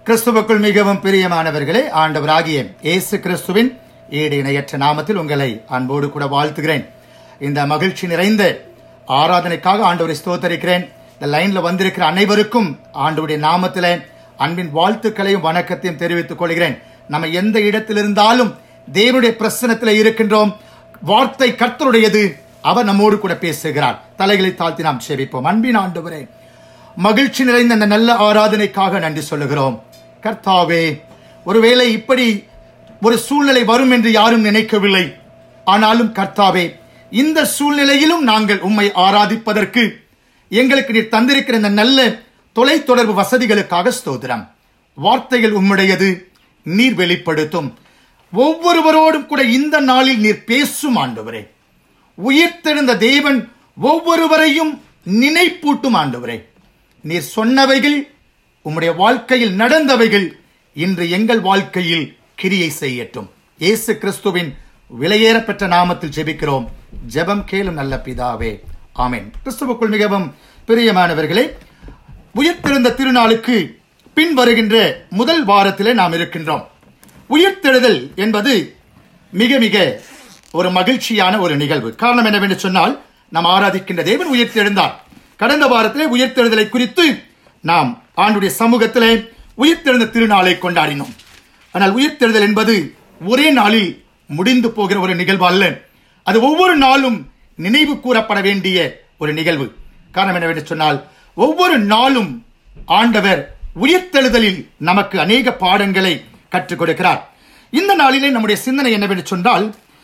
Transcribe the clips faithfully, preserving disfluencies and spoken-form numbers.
கிறிஸ்துவுக்குள் மிகவும் பிரியமானவர்களே, ஆண்டவராகிய இயேசு கிறிஸ்துவின் ஈடு இணையற்ற நாமத்தில் உங்களை அன்போடு கூட வாழ்த்துகிறேன். இந்த மகிழ்ச்சி நிறைந்த ஆராதனைக்காக ஆண்டவரை ஸ்தோத்தரிக்கிறேன். இந்த லைன்ல வந்திருக்கிற அனைவருக்கும் ஆண்டவருடைய நாமத்திலே அன்பின் வாழ்த்துக்களையும் வணக்கத்தையும் தெரிவித்துக் கொள்கிறேன். நம்ம எந்த இடத்தில் இருந்தாலும் தேவனுடைய பிரசன்னத்தில் இருக்கின்றோம். வார்த்தை கர்த்தருடையது, அவர் நம்மோடு கூட பேசுகிறார். தலைகளை தாழ்த்தி நாம் செபிப்போம். அன்பின் ஆண்டவரே, மகிழ்ச்சி நிறைந்த அந்த நல்ல ஆராதனைக்காக நன்றி சொல்லுகிறோம். கர்த்தாவே, ஒருவேளை இப்படி ஒரு சூழ்நிலை வரும் என்று யாரும் நினைக்கவில்லை. ஆனாலும் கர்த்தாவே, இந்த சூழ்நிலையிலும் நாங்கள் உம்மை ஆராதிப்பதற்கு எங்களுக்கு நீர் தந்திருக்கிற இந்த நல்ல தொலைத்தொடர்பு வசதிகளுக்காக ஸ்தோத்திரம். வார்த்தைகள் உம்முடையது, நீர் வெளிப்படுத்தும். ஒவ்வொருவரோடும் கூட இந்த நாளில் நீர் பேசும் ஆண்டவரே. உயிர்த்தெழுந்த தேவன் ஒவ்வொருவரையும் நினைப்பூட்டும் ஆண்டவரே. நீர் சொன்னவைகள், உம்முடைய வாழ்க்கையில் நடந்தவைகள் இன்று எங்கள் வாழ்க்கையில் கிரியை செய்யட்டும். இயேசு கிறிஸ்துவின் விலையேறப்பெற்ற நாமத்தில் ஜெபிக்கிறோம். ஜெபம் கேளும் நல்ல பிதாவே, ஆமென். கிறிஸ்துவுக்குள் மிகவும் பிரியமானவர்களே, உயிர்த்தெழுந்த திருநாளுக்கு பின் வருகின்ற முதல் வாரத்திலே நாம் இருக்கின்றோம். உயிர்த்தெழுதல் என்பது மிக மிக ஒரு மகிழ்ச்சியான ஒரு நிகழ்வு. காரணம் என்னவென்று சொன்னால், நாம் ஆராதிக்கின்ற தேவன் உயிர்த்தெழுந்தார். கடந்த வாரத்திலே உயிர்த்தெழுதலை குறித்து நாம் ஆண்டுடைய சமூகத்திலே உயிர்த்தெழுந்த திருநாளை கொண்டாடினோம். ஆனால் உயிர்த்தெழுதல் என்பது ஒரே நாளில் முடிந்து போகிற ஒரு நிகழ்வு அல்ல. அது ஒவ்வொரு நாளும் நினைவு கூறப்பட வேண்டிய ஒரு நிகழ்வு. காரணம் என்னவென்று சொன்னால், ஒவ்வொரு நாளும் ஆண்டவர் உயிர்த்தெழுதலில் நமக்கு அநேக பாடங்களை கற்றுக் கொடுக்கிறார். இந்த நாளிலே நம்முடைய சிந்தனை என்னவென்று சொன்னால்,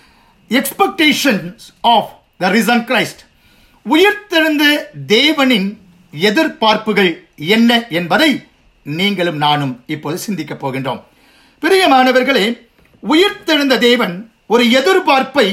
expectations of the risen Christ. உயிர்த்தெழுந்த தேவனின் எதிர்பார்ப்புகள் என்ன என்பதை நீங்களும் நானும் இப்போது சிந்திக்க போகின்றோம். பிரியமானவர்களே, உயிர்த்தெழுந்த தேவன் ஒரு எதிர்பார்ப்பை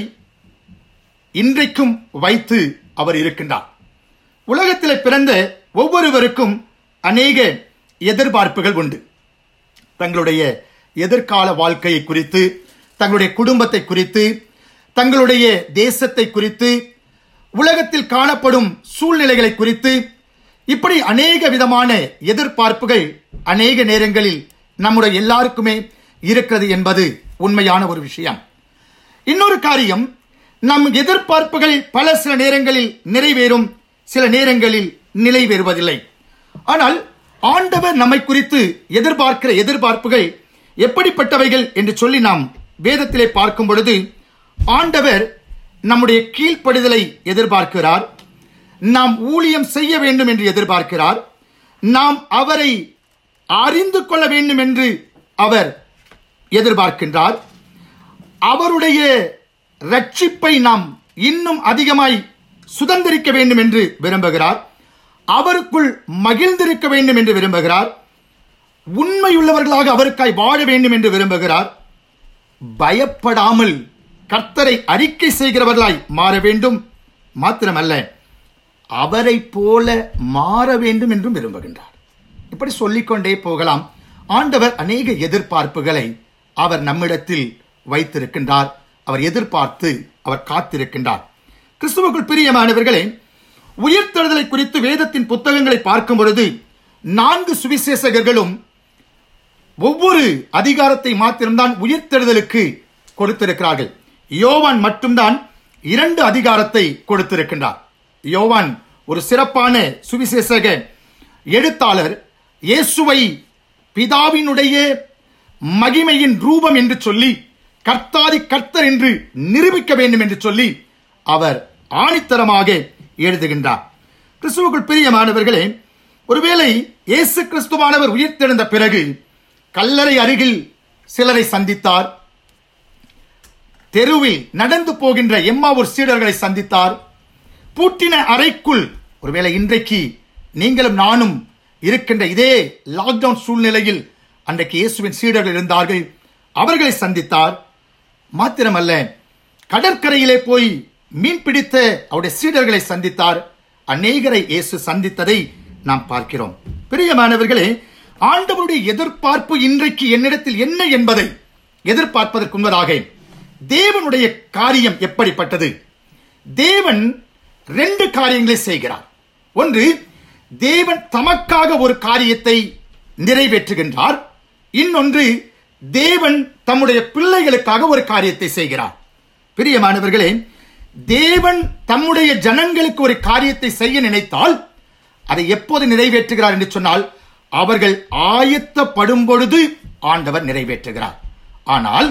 இன்றைக்கும் வைத்து அவர் இருக்கின்றார். உலகத்திலே பிறந்த ஒவ்வொருவருக்கும் அநேக எதிர்பார்ப்புகள் உண்டு. தங்களுடைய எதிர்கால வாழ்க்கையை குறித்து, தங்களுடைய குடும்பத்தை குறித்து, தங்களுடைய தேசத்தை குறித்து, உலகத்தில் காணப்படும் சூழ்நிலைகளை குறித்து, இப்படி அநேக விதமான எதிர்பார்ப்புகள் அநேக நேரங்களில் நம்முடைய எல்லாருக்குமே இருக்கிறது என்பது உண்மையான ஒரு விஷயம். இன்னொரு காரியம், நம் எதிர்பார்ப்புகள் பல சில நேரங்களில் நிறைவேறும், சில நேரங்களில் நிறைவேறுவதில்லை. ஆனால் ஆண்டவர் நம்மை குறித்து எதிர்பார்க்கிற எதிர்பார்ப்புகள் எப்படிப்பட்டவைகள் என்று சொல்லி நாம் வேதத்திலே பார்க்கும் பொழுது, ஆண்டவர் நம்முடைய கீழ்ப்படிதலை எதிர்பார்க்கிறார். நாம் ஊழியம் செய்ய வேண்டும் என்று எதிர்பார்க்கிறார். நாம் அவரை அறிந்து கொள்ள வேண்டும் என்று அவர் எதிர்பார்க்கின்றார். அவருடைய ரட்சிப்பை நாம் இன்னும் அதிகமாய் சுதந்திரிக்க வேண்டும் என்று விரும்புகிறார். அவருக்குள் மகிழ்ந்திருக்க வேண்டும் என்று விரும்புகிறார். உண்மையுள்ளவர்களாக அவருக்காய் வாழ வேண்டும் என்று விரும்புகிறார். பயப்படாமல் கர்த்தரை அறிக்கை செய்கிறவர்களாய் மாற வேண்டும். மாத்திரமல்ல, அவரை போல மாற வேண்டும் என்றும் விரும்புகின்றார். இப்படி சொல்லிக்கொண்டே போகலாம். ஆண்டவர் அநேக எதிர்பார்ப்புகளை அவர் நம்மிடத்தில் வைத்திருக்கின்றார். அவர் எதிர்பார்த்து அவர் காத்திருக்கின்றார். கிறிஸ்துவுக்குள் பிரியமானவர்களே, உயிர்த்தெழுதலை குறித்து வேதத்தின் புத்தகங்களை பார்க்கும் பொழுது நான்கு சுவிசேஷகர்களும் ஒவ்வொரு அதிகாரத்தை மாத்திரம்தான் உயிர்த்தெழுதலுக்கு கொடுத்திருக்கிறார்கள். யோவான் மட்டும்தான் இரண்டு அதிகாரத்தை கொடுத்திருக்கின்றார். யோவான் ஒரு சிறப்பான சுவிசேஷக எழுத்தாளர். இயேசுவை பிதாவினுடைய மகிமையின் ரூபம் என்று சொல்லி, கர்த்தாதி கர்த்தர் என்று நிரூபிக்க வேண்டும் என்று சொல்லி அவர் ஆணித்தரமாக எழுதுகின்றார். கிறிஸ்துவுக்குள் பிரியமானவர்களே, ஒருவேளை இயேசு கிறிஸ்துவானவர் உயிர்த்தெழுந்த பிறகு கல்லறை அருகில் சிலரை சந்தித்தார். தெருவில் நடந்து போகின்ற எம்மாவூர் சீடர்களை சந்தித்தார். பூட்டின அறைக்குள், ஒருவேளை இன்றைக்கு நீங்களும் நானும் இருக்கின்ற இதே லாக்டவுன் சூழ்நிலையில் அன்றைக்கு இயேசுவின் சீடர்கள் இருந்தார்கள். அவர்களை சந்தித்தார். மாத்திரமல்ல, கடற்கரையிலே போய் மீன் பிடித்த அவருடைய சீடர்களை சந்தித்தார். அநேகரை இயேசு சந்தித்ததை நாம் பார்க்கிறோம். பிரியமானவர்களே, ஆண்டவருடைய எதிர்பார்ப்பு இன்றைக்கு என்னிடத்தில் என்ன என்பதை எதிர்பார்ப்பதற்கு முன்பதாக தேவனுடைய காரியம் எப்படிப்பட்டது? தேவன் ரெண்டு காரியங்களை செய்கிறார். ஒன்று, தேவன் தமக்காக ஒரு காரியத்தை நிறைவேற்றுகின்றார். இன்னொன்று, தேவன் தம்முடைய பிள்ளைகளுக்காக ஒரு காரியத்தை செய்கிறார். பிரியமானவர்களே, தேவன் தம்முடைய ஜனங்களுக்கு ஒரு காரியத்தை செய்ய நினைத்தால் அதை எப்போது நிறைவேற்றுகிறார் என்று சொன்னால், அவர்கள் ஆயத்தப்படும் பொழுது ஆண்டவர் நிறைவேற்றுகிறார். ஆனால்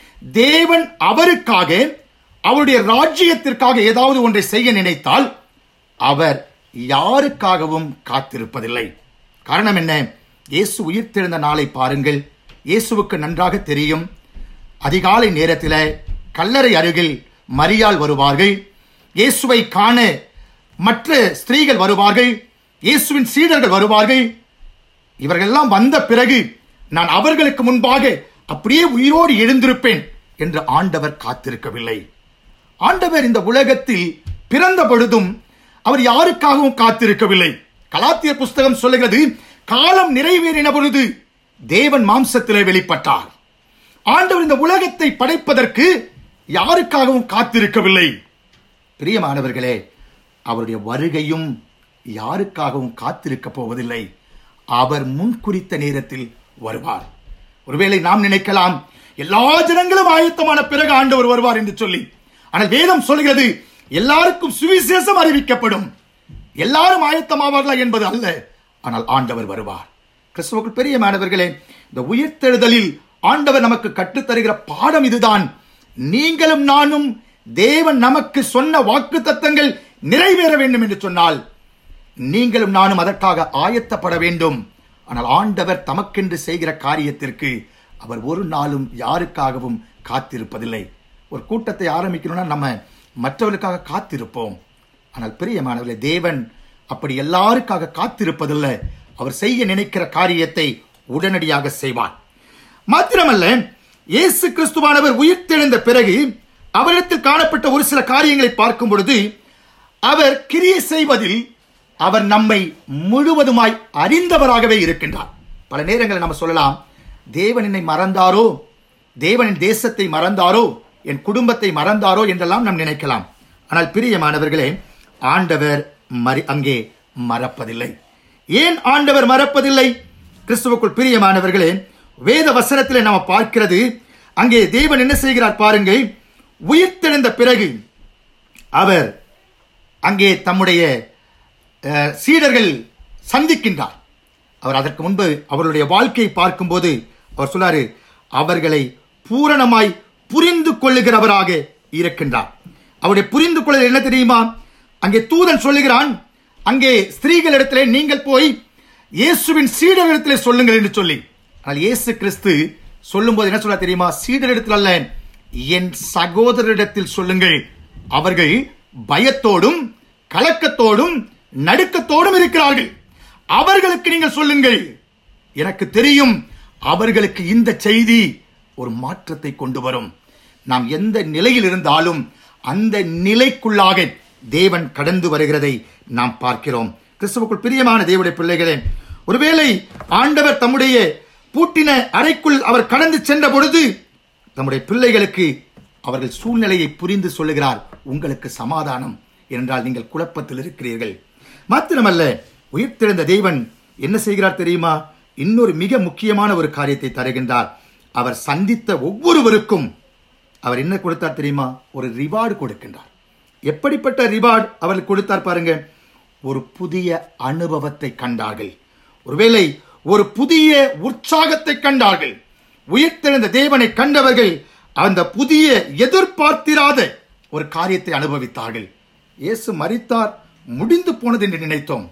தேவன் அவருக்காக, அவருடைய ராஜ்யத்திற்காக ஏதாவது ஒன்றை செய்ய நினைத்தால் அவர் யாருக்காகவும் காத்திருப்பதில்லை. காரணம் என்ன? இயேசு உயிர்த்தெழுந்த நாளை பாருங்கள். இயேசுவுக்கு நன்றாக தெரியும். அதிகாலை நேரத்தில் கல்லறை அருகில் மரியாள் வருவார்கள். இயேசுவை காண மற்ற ஸ்திரீகள் வருவார்கள். இயேசுவின் சீடர்கள் வருவார்கள். இவர்களெல்லாம் வந்த பிறகு நான் அவர்களுக்கு முன்பாக அப்படியே உயிரோடு எழுந்திருப்பேன் என்று ஆண்டவர் காத்திருக்கவில்லை. ஆண்டவர் இந்த உலகத்தில் பிறந்த பொழுதும் அவர் யாருக்காகவும் காத்திருக்கவில்லை. கலாத்தியர் புஸ்தகம் சொல்லுகிறது, காலம் நிறைவேறின பொழுது தேவன் மாம்சத்திலே வெளிப்பட்டார். ஆண்டவர் இந்த உலகத்தை படைப்பதற்கு யாருக்காகவும் காத்திருக்கவில்லை. பிரியமானவர்களே, அவருடைய வருகையும் யாருக்காகவும் காத்திருக்க போவதில்லை. அவர் முன்குறித்த நேரத்தில் வருவார். ஒருவேளை நாம் நினைக்கலாம், எல்லா ஜனங்களும் ஆயத்தமான பிறகு ஆண்டவர் வருவார் என்று சொல்லி. ஆனால் வேதம் சொல்கிறது, எல்லாருக்கும் சுவிசேஷம் அறிவிக்கப்படும். எல்லாரும் ஆயத்தமாவார்களா என்பது அல்ல, ஆனால் ஆண்டவர் வருவார். கிறிஸ்துவுக்குள் பிரியமானவர்களே, இந்த உயிர்த்தெழுதலில் ஆண்டவர் நமக்கு கற்றுத்தருகிற பாடம் இதுதான். நீங்களும் நானும் தேவன் நமக்கு சொன்ன வாக்கு தத்தங்கள் நிறைவேற வேண்டும் என்று சொன்னால் நீங்களும் நானும் அதற்காக ஆயத்தப்பட வேண்டும். ஆனால் ஆண்டவர் தமக்கென்று செய்கிற காரியத்திற்கு அவர் ஒரு நாளும் யாருக்காகவும் காத்திருப்பதில்லை. ஒரு கூட்டத்தை ஆரம்பிக்கணும்னா நம்ம மற்றவர்களுக்காக காத்திருப்போம். ஆனால் பிரியமானவர்களே, தேவன் அப்படி எல்லாருக்காக காத்திருப்பதில்லை. அவர் செய்ய நினைக்கிற காரியத்தை உடனடியாக செய்வார். மாத்திரமல்ல, இயேசு கிறிஸ்துவானவர் உயிர்த்தெழுந்த பிறகு அவரிடத்தில் காணப்பட்ட ஒரு சில காரியங்களை பார்க்கும் பொழுது, அவர் கிரியை செய்வதில் அவர் நம்மை முழுவதுமாய் அறிந்தவராகவே இருக்கின்றார். பல நேரங்களில் நம்ம சொல்லலாம், தேவன் என்னை மறந்தாரோ, தேவனின் தேசத்தை மறந்தாரோ, என் குடும்பத்தை மறந்தாரோ என்றெல்லாம் நாம் நினைக்கலாம். ஆனால் பிரியமானவர்களே, ஆண்டவர் மறி அங்கே மறப்பதில்லை. ஏன் ஆண்டவர் மறப்பதில்லை? கிறிஸ்துவுக்குள் பிரியமானவர்களே, வேத வசனத்திலே நாம் பார்க்கிறது, அங்கே தேவன் என்ன செய்கிறார் பாருங்கள். உயிர்த்தெழுந்த பிறகு அவர் அங்கே தம்முடைய சீடர்கள் சந்திக்கின்றார். அவர் அதற்கு முன்பு அவருடைய வாழ்க்கையை பார்க்கும்போது அவர் சொன்னாரு, அவர்களை பூரணமாய் புரிந்து கொள்ளுகிறவராக இருக்கின்றார். அவருடைய புரிந்து கொள்ளுதல் என்ன தெரியுமா? அங்கே தூதன் சொல்லுகிறான், அங்கே ஸ்திரீகளிடத்திலே நீங்கள் போய் இயேசுவின் சீடரிடத்திலே சொல்லுங்கள் என்று சொல்லி. ஆனால் இயேசு கிறிஸ்து சொல்லும் போது என்ன சொல்ல தெரியுமா? சீடரிடத்தில் அல்ல, என் சகோதரரிடத்தில் சொல்லுங்கள். அவர்கள் பயத்தோடும் கலக்கத்தோடும் நடுக்கத்தோடும் இருக்கிறார்கள். அவர்களுக்கு நீங்கள் சொல்லுங்கள். எனக்கு தெரியும், அவர்களுக்கு இந்த செய்தி ஒரு மாற்றத்தை கொண்டு வரும். நாம் எந்த நிலையில் இருந்தாலும் அந்த நிலைக்குள்ளாக தேவன் கடந்து வருகிறதை நாம் பார்க்கிறோம். கிறிஸ்துவுக்குள் பிரியமான தேவனுடைய பிள்ளைகளே, ஒருவேளை ஆண்டவர் தம்முடைய பூட்டின அறைக்குள் அவர் கடந்து சென்ற பொழுது தம்முடைய பிள்ளைகளுக்கு அவர்கள் சூழ்நிலையை புரிந்து சொல்லுகிறார், உங்களுக்கு சமாதானம் என்றால் நீங்கள் குழப்பத்தில் இருக்கிறீர்கள். மாத்திரமல்ல, உயிர்த்தெழுந்த தேவன் என்ன செய்கிறார் தெரியுமா? இன்னொரு மிக முக்கியமான ஒரு காரியத்தை தருகின்றார். அவர் சந்தித்த ஒவ்வொருவருக்கும் அவர் என்ன கொடுத்தார் தெரியுமா? ஒரு ரிவார்டு கொடுக்கின்றார். எப்படிப்பட்ட ரிவார்டு அவர்கள் கொடுத்தார் பாருங்க. ஒரு புதிய அனுபவத்தை கண்டார்கள். ஒருவேளை ஒரு புதிய உற்சாகத்தை கண்டார்கள். உயிர்த்தெழுந்த தேவனை கண்டவர்கள் அந்த புதிய எதிர்பார்த்திராத ஒரு காரியத்தை அனுபவித்தார்கள். இயேசு மரித்தார், முடிந்து போனது என்று நினைத்தோம்.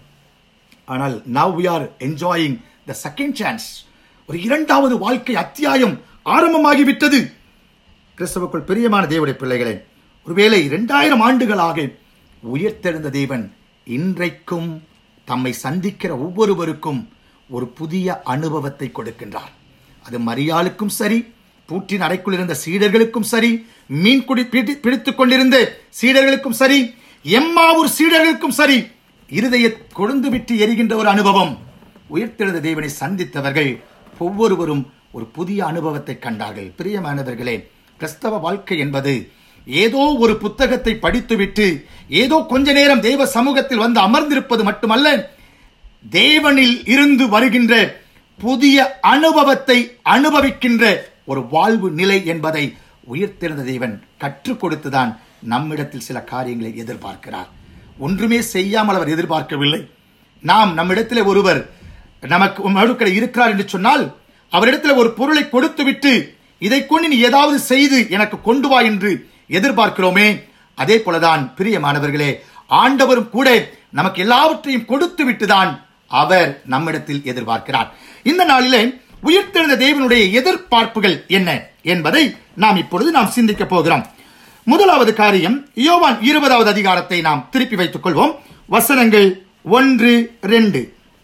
ஆனால் now we are enjoying the second chance. ஒரு இரண்டாவது வாழ்க்கை அத்தியாயம் ஆரம்பமாகிவிட்டது. கிறிஸ்துவுக்குள் பிரியமான தேவனுடைய பிள்ளைகளே, ஒருவேளை இரண்டாயிரம் ஆண்டுகளாக உயிர்த்தெழுந்த தேவன் இன்றைக்கும் தம்மை சந்திக்கிற ஒவ்வொருவருக்கும் ஒரு புதிய அனுபவத்தை கொடுக்கின்றார். அது மரியாளுக்கும் சரி, பூட்டின் அறைக்குள் இருந்த சீடர்களுக்கும் சரி, மீன் குடி பிடித்துக் கொண்டிருந்த சீடர்களுக்கும் சரி, எம்மாவூர் சீடர்களுக்கும் சரி, இருதய கொழுந்து விட்டு எரிகின்ற ஒரு அனுபவம். உயிர்த்தெழுந்த தேவனை சந்தித்தவர்கள் ஒவ்வொருவரும் ஒரு புதிய அனுபவத்தை கண்டார்கள். பிரியமானவர்களே, கிறிஸ்தவ வாழ்க்கை என்பது ஏதோ ஒரு புத்தகத்தை படித்துவிட்டு ஏதோ கொஞ்ச நேரம் தேவ சமூகத்தில் வந்து அமர்ந்திருப்பது மட்டுமல்ல, தேவனில் இருந்து வருகின்ற புதிய அனுபவத்தை அனுபவிக்கின்ற ஒரு வாழ்வு நிலை என்பதை உயிர்த்தெழுந்த தேவன் கற்றுக் கொடுத்துதான் நம்மிடத்தில் சில காரியங்களை எதிர்பார்க்கிறார். ஒன்றுமே செய்யாமல் அவர் எதிர்பார்க்கவில்லை. நாம் நம்மிடத்தில் ஒருவர் நமக்கு இருக்கிறார் என்று சொன்னால் அவரிடத்தில் ஒரு பொருளை கொடுத்து விட்டு இதை கொண்டு நீ ஏதாவது செய்து எனக்கு கொண்டு வா என்று எதிர்பார்க்கிறோமே, அதே போலதான் பிரியமானவர்களே, ஆண்டவரும் கூட நமக்கு எல்லாவற்றையும் கொடுத்து விட்டுதான் அவர் நம்மிடத்தில் எதிர்பார்க்கிறார். இந்த நாளிலே உயிர்த்தெழுந்த தேவனுடைய எதிர்பார்ப்புகள் என்ன என்பதை நாம் இப்பொழுது நாம் சிந்திக்க போகிறோம். முதலாவது காரியம், யோவான் இருபதாவது அதிகாரத்தை நாம் திருப்பி வைத்துக் கொள்வோம். வசனங்கள் ஒன்று ரெண்டு.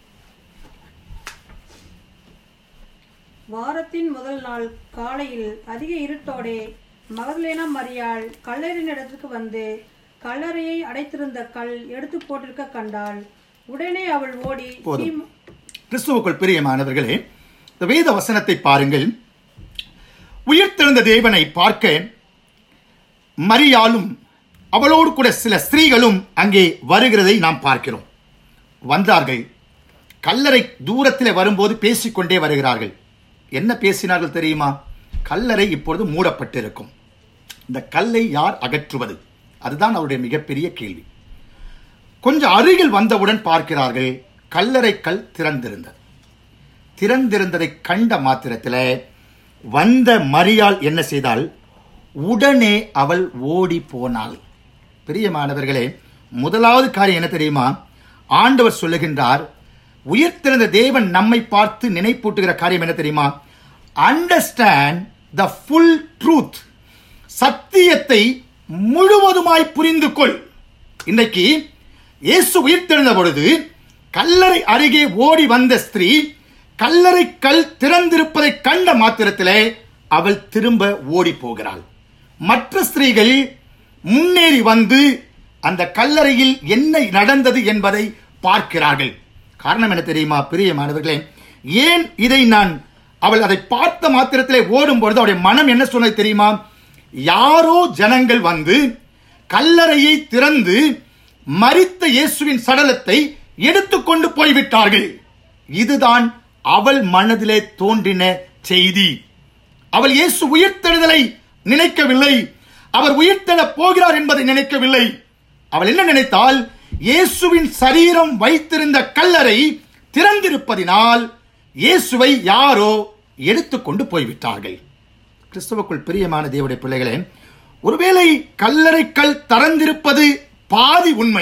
வாரத்தின் முதல் நாள் காலையில் அதிக இருட்டோடே மகதலேனா மரியாள் கல்லறையின் இடத்துக்கு வந்து கல்லறையை அடைத்திருந்த கல் எடுத்து போட்டிருக்க கண்டாள். உடனே அவள் ஓடி. கிறிஸ்துவுக்குள் பிரியமானவர்களே, இந்த வேத வசனத்தை பாருங்கள். உயிர்த்தெழுந்த தேவனை பார்க்க மரியாளும் அவளோடு கூட சில ஸ்திரீகளும் அங்கே வருகிறதை நாம் பார்க்கிறோம். வந்தார்கள். கல்லறை தூரத்தில் வரும்போது பேசிக்கொண்டே வருகிறார்கள். என்ன பேசினார்கள் தெரியுமா? கல்லறை இப்பொழுது மூடப்பட்டிருக்கும், இந்த கல்லை யார் அகற்றுவது? அதுதான் அவருடைய மிகப்பெரிய கேள்வி. கொஞ்சம் அருகில் வந்தவுடன் பார்க்கிறார்கள், கல்லறை கல் திறந்திருந்தது. திறந்திருந்ததை கண்ட மாத்திரத்தில் வந்த மரியாள் என்ன செய்தால், உடனே அவள் ஓடி போனாள். பிரியமானவர்களே, முதலாவது காரியம் என்ன தெரியுமா? ஆண்டவர் சொல்லுகின்றார், உயிர்த்தெழுந்த தேவன் நம்மை பார்த்து நினைப்பூட்டுகிற காரியம் என்ன தெரியுமா? Understand the full truth. சத்தியத்தை முழுவதுமாய் புரிந்து கொள். இன்றைக்கு இயேசு உயிர்த்தெழுந்த பொழுது கல்லறை அருகே ஓடி வந்த ஸ்திரீ கல்லறை கல் திறந்திருப்பதை கண்ட மாத்திரத்திலே அவள் திரும்ப ஓடி போகிறாள். மற்ற ஸ்திரீகள் முன்னேறி வந்து அந்த கல்லறையில் என்ன நடந்தது என்பதை பார்க்கிறார்கள். காரணம் என்ன தெரியுமா பிரியமானவர்களே? ஏன் இதை நான் அவள் அதை பார்த்த மாத்திரத்திலே ஓடும் பொழுது அவருடைய மனம் என்ன சொன்னது தெரியுமா? யாரோ ஜனங்கள் வந்து கல்லறையை திறந்து மரித்த இயேசுவின் சடலத்தை எடுத்துக்கொண்டு போய்விட்டார்கள். இதுதான் அவள் மனதிலே தோன்றின செய்தி. அவள் இயேசு உயிர்த்தெழுதலை நினைக்கவில்லை, அவர் உயிர்த்தெழ போகிறார் என்பதை நினைக்கவில்லை. அவள் என்ன நினைத்தால், இயேசுவின் சரீரம் வைத்திருந்த கல்லறை திறந்திருப்பதினால் இயேசுவை யாரோ எடுத்துக்கொண்டு போய்விட்டார்கள். கிறிஸ்துவுக்குள் பிரியமான தேவனுடைய பிள்ளைகளே, ஒருவேளை கல்லறை கல் திறந்திருப்பது பாதி உண்மை,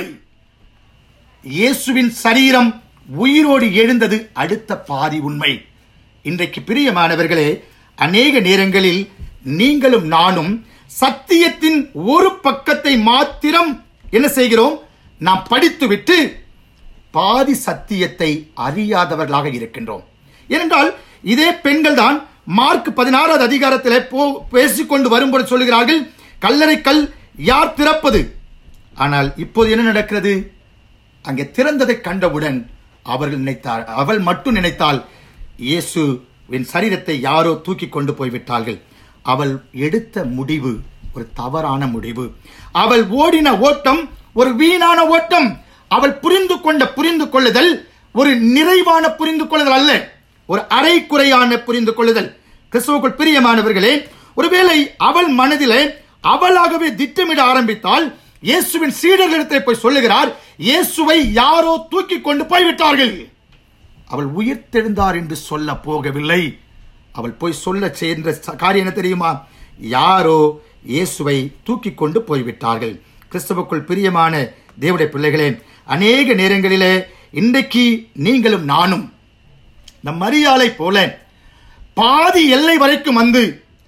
இயேசுவின் சரீரம் உயிரோடு எழுந்தது அடுத்த பாதி உண்மை. இன்றைக்கு பிரியமானவர்களே, அநேக நேரங்களில் நீங்களும் நானும் சத்தியத்தின் ஒரு பக்கத்தை மாத்திரம் என்ன செய்கிறோம்? நாம் படித்துவிட்டு பாதி சத்தியத்தை அறியாதவர்களாக இருக்கின்றோம். ஏனென்றால் இதே பெண்கள் தான் மார்க் பதினாறாவது அதிகாரத்தில் பேசிக்கொண்டு வரும்போது சொல்லுகிறார்கள், கல்லறை கல் யார் திறப்பது? ஆனால் இப்போது என்ன நடக்கிறது? அங்கே திறந்ததை கண்டவுடன் அவர்கள் நினைத்தார், அவள் மட்டும் நினைத்தால் இயேசுவின் சரீரத்தை யாரோ தூக்கி கொண்டு போய்விட்டார்கள். அவள் எடுத்த முடிவு ஒரு தவறான முடிவு. அவள் ஓடின ஓட்டம் ஒரு வீணான ஓட்டம். அவள் புரிந்து கொண்ட புரிந்து கொள்ளுதல் ஒரு நிறைவான புரிந்து கொள்ளுதல் அல்ல, ஒரு அரை குறையான புரிந்து கொள்ளுதல். கிறிஸ்துவுக்குள் பிரியமானவர்களே, ஒருவேளை அவள் மனதிலே அவளாகவே திட்டமிட ஆரம்பித்தால் இயேசுவின் சீடர்களிடத்தில் போய் சொல்லுகிறார், இயேசுவை யாரோ தூக்கி கொண்டு போய்விட்டார்கள். அவள் உயிர்த்தெழுந்தார் என்று சொல்ல போகவில்லை. அவள் போய் சொல்ல சேர்ந்த காரியம் என்ன தெரியுமா? யாரோ இயேசுவை தூக்கி கொண்டு போய்விட்டார்கள். கிறிஸ்துவுக்குள் பிரியமான தேவனுடைய பிள்ளைகளே, அநேக நேரங்களிலே இன்றைக்கு நீங்களும் நானும் நம் மரியாளை போல பாதி எல்லை வரைக்கும் வந்து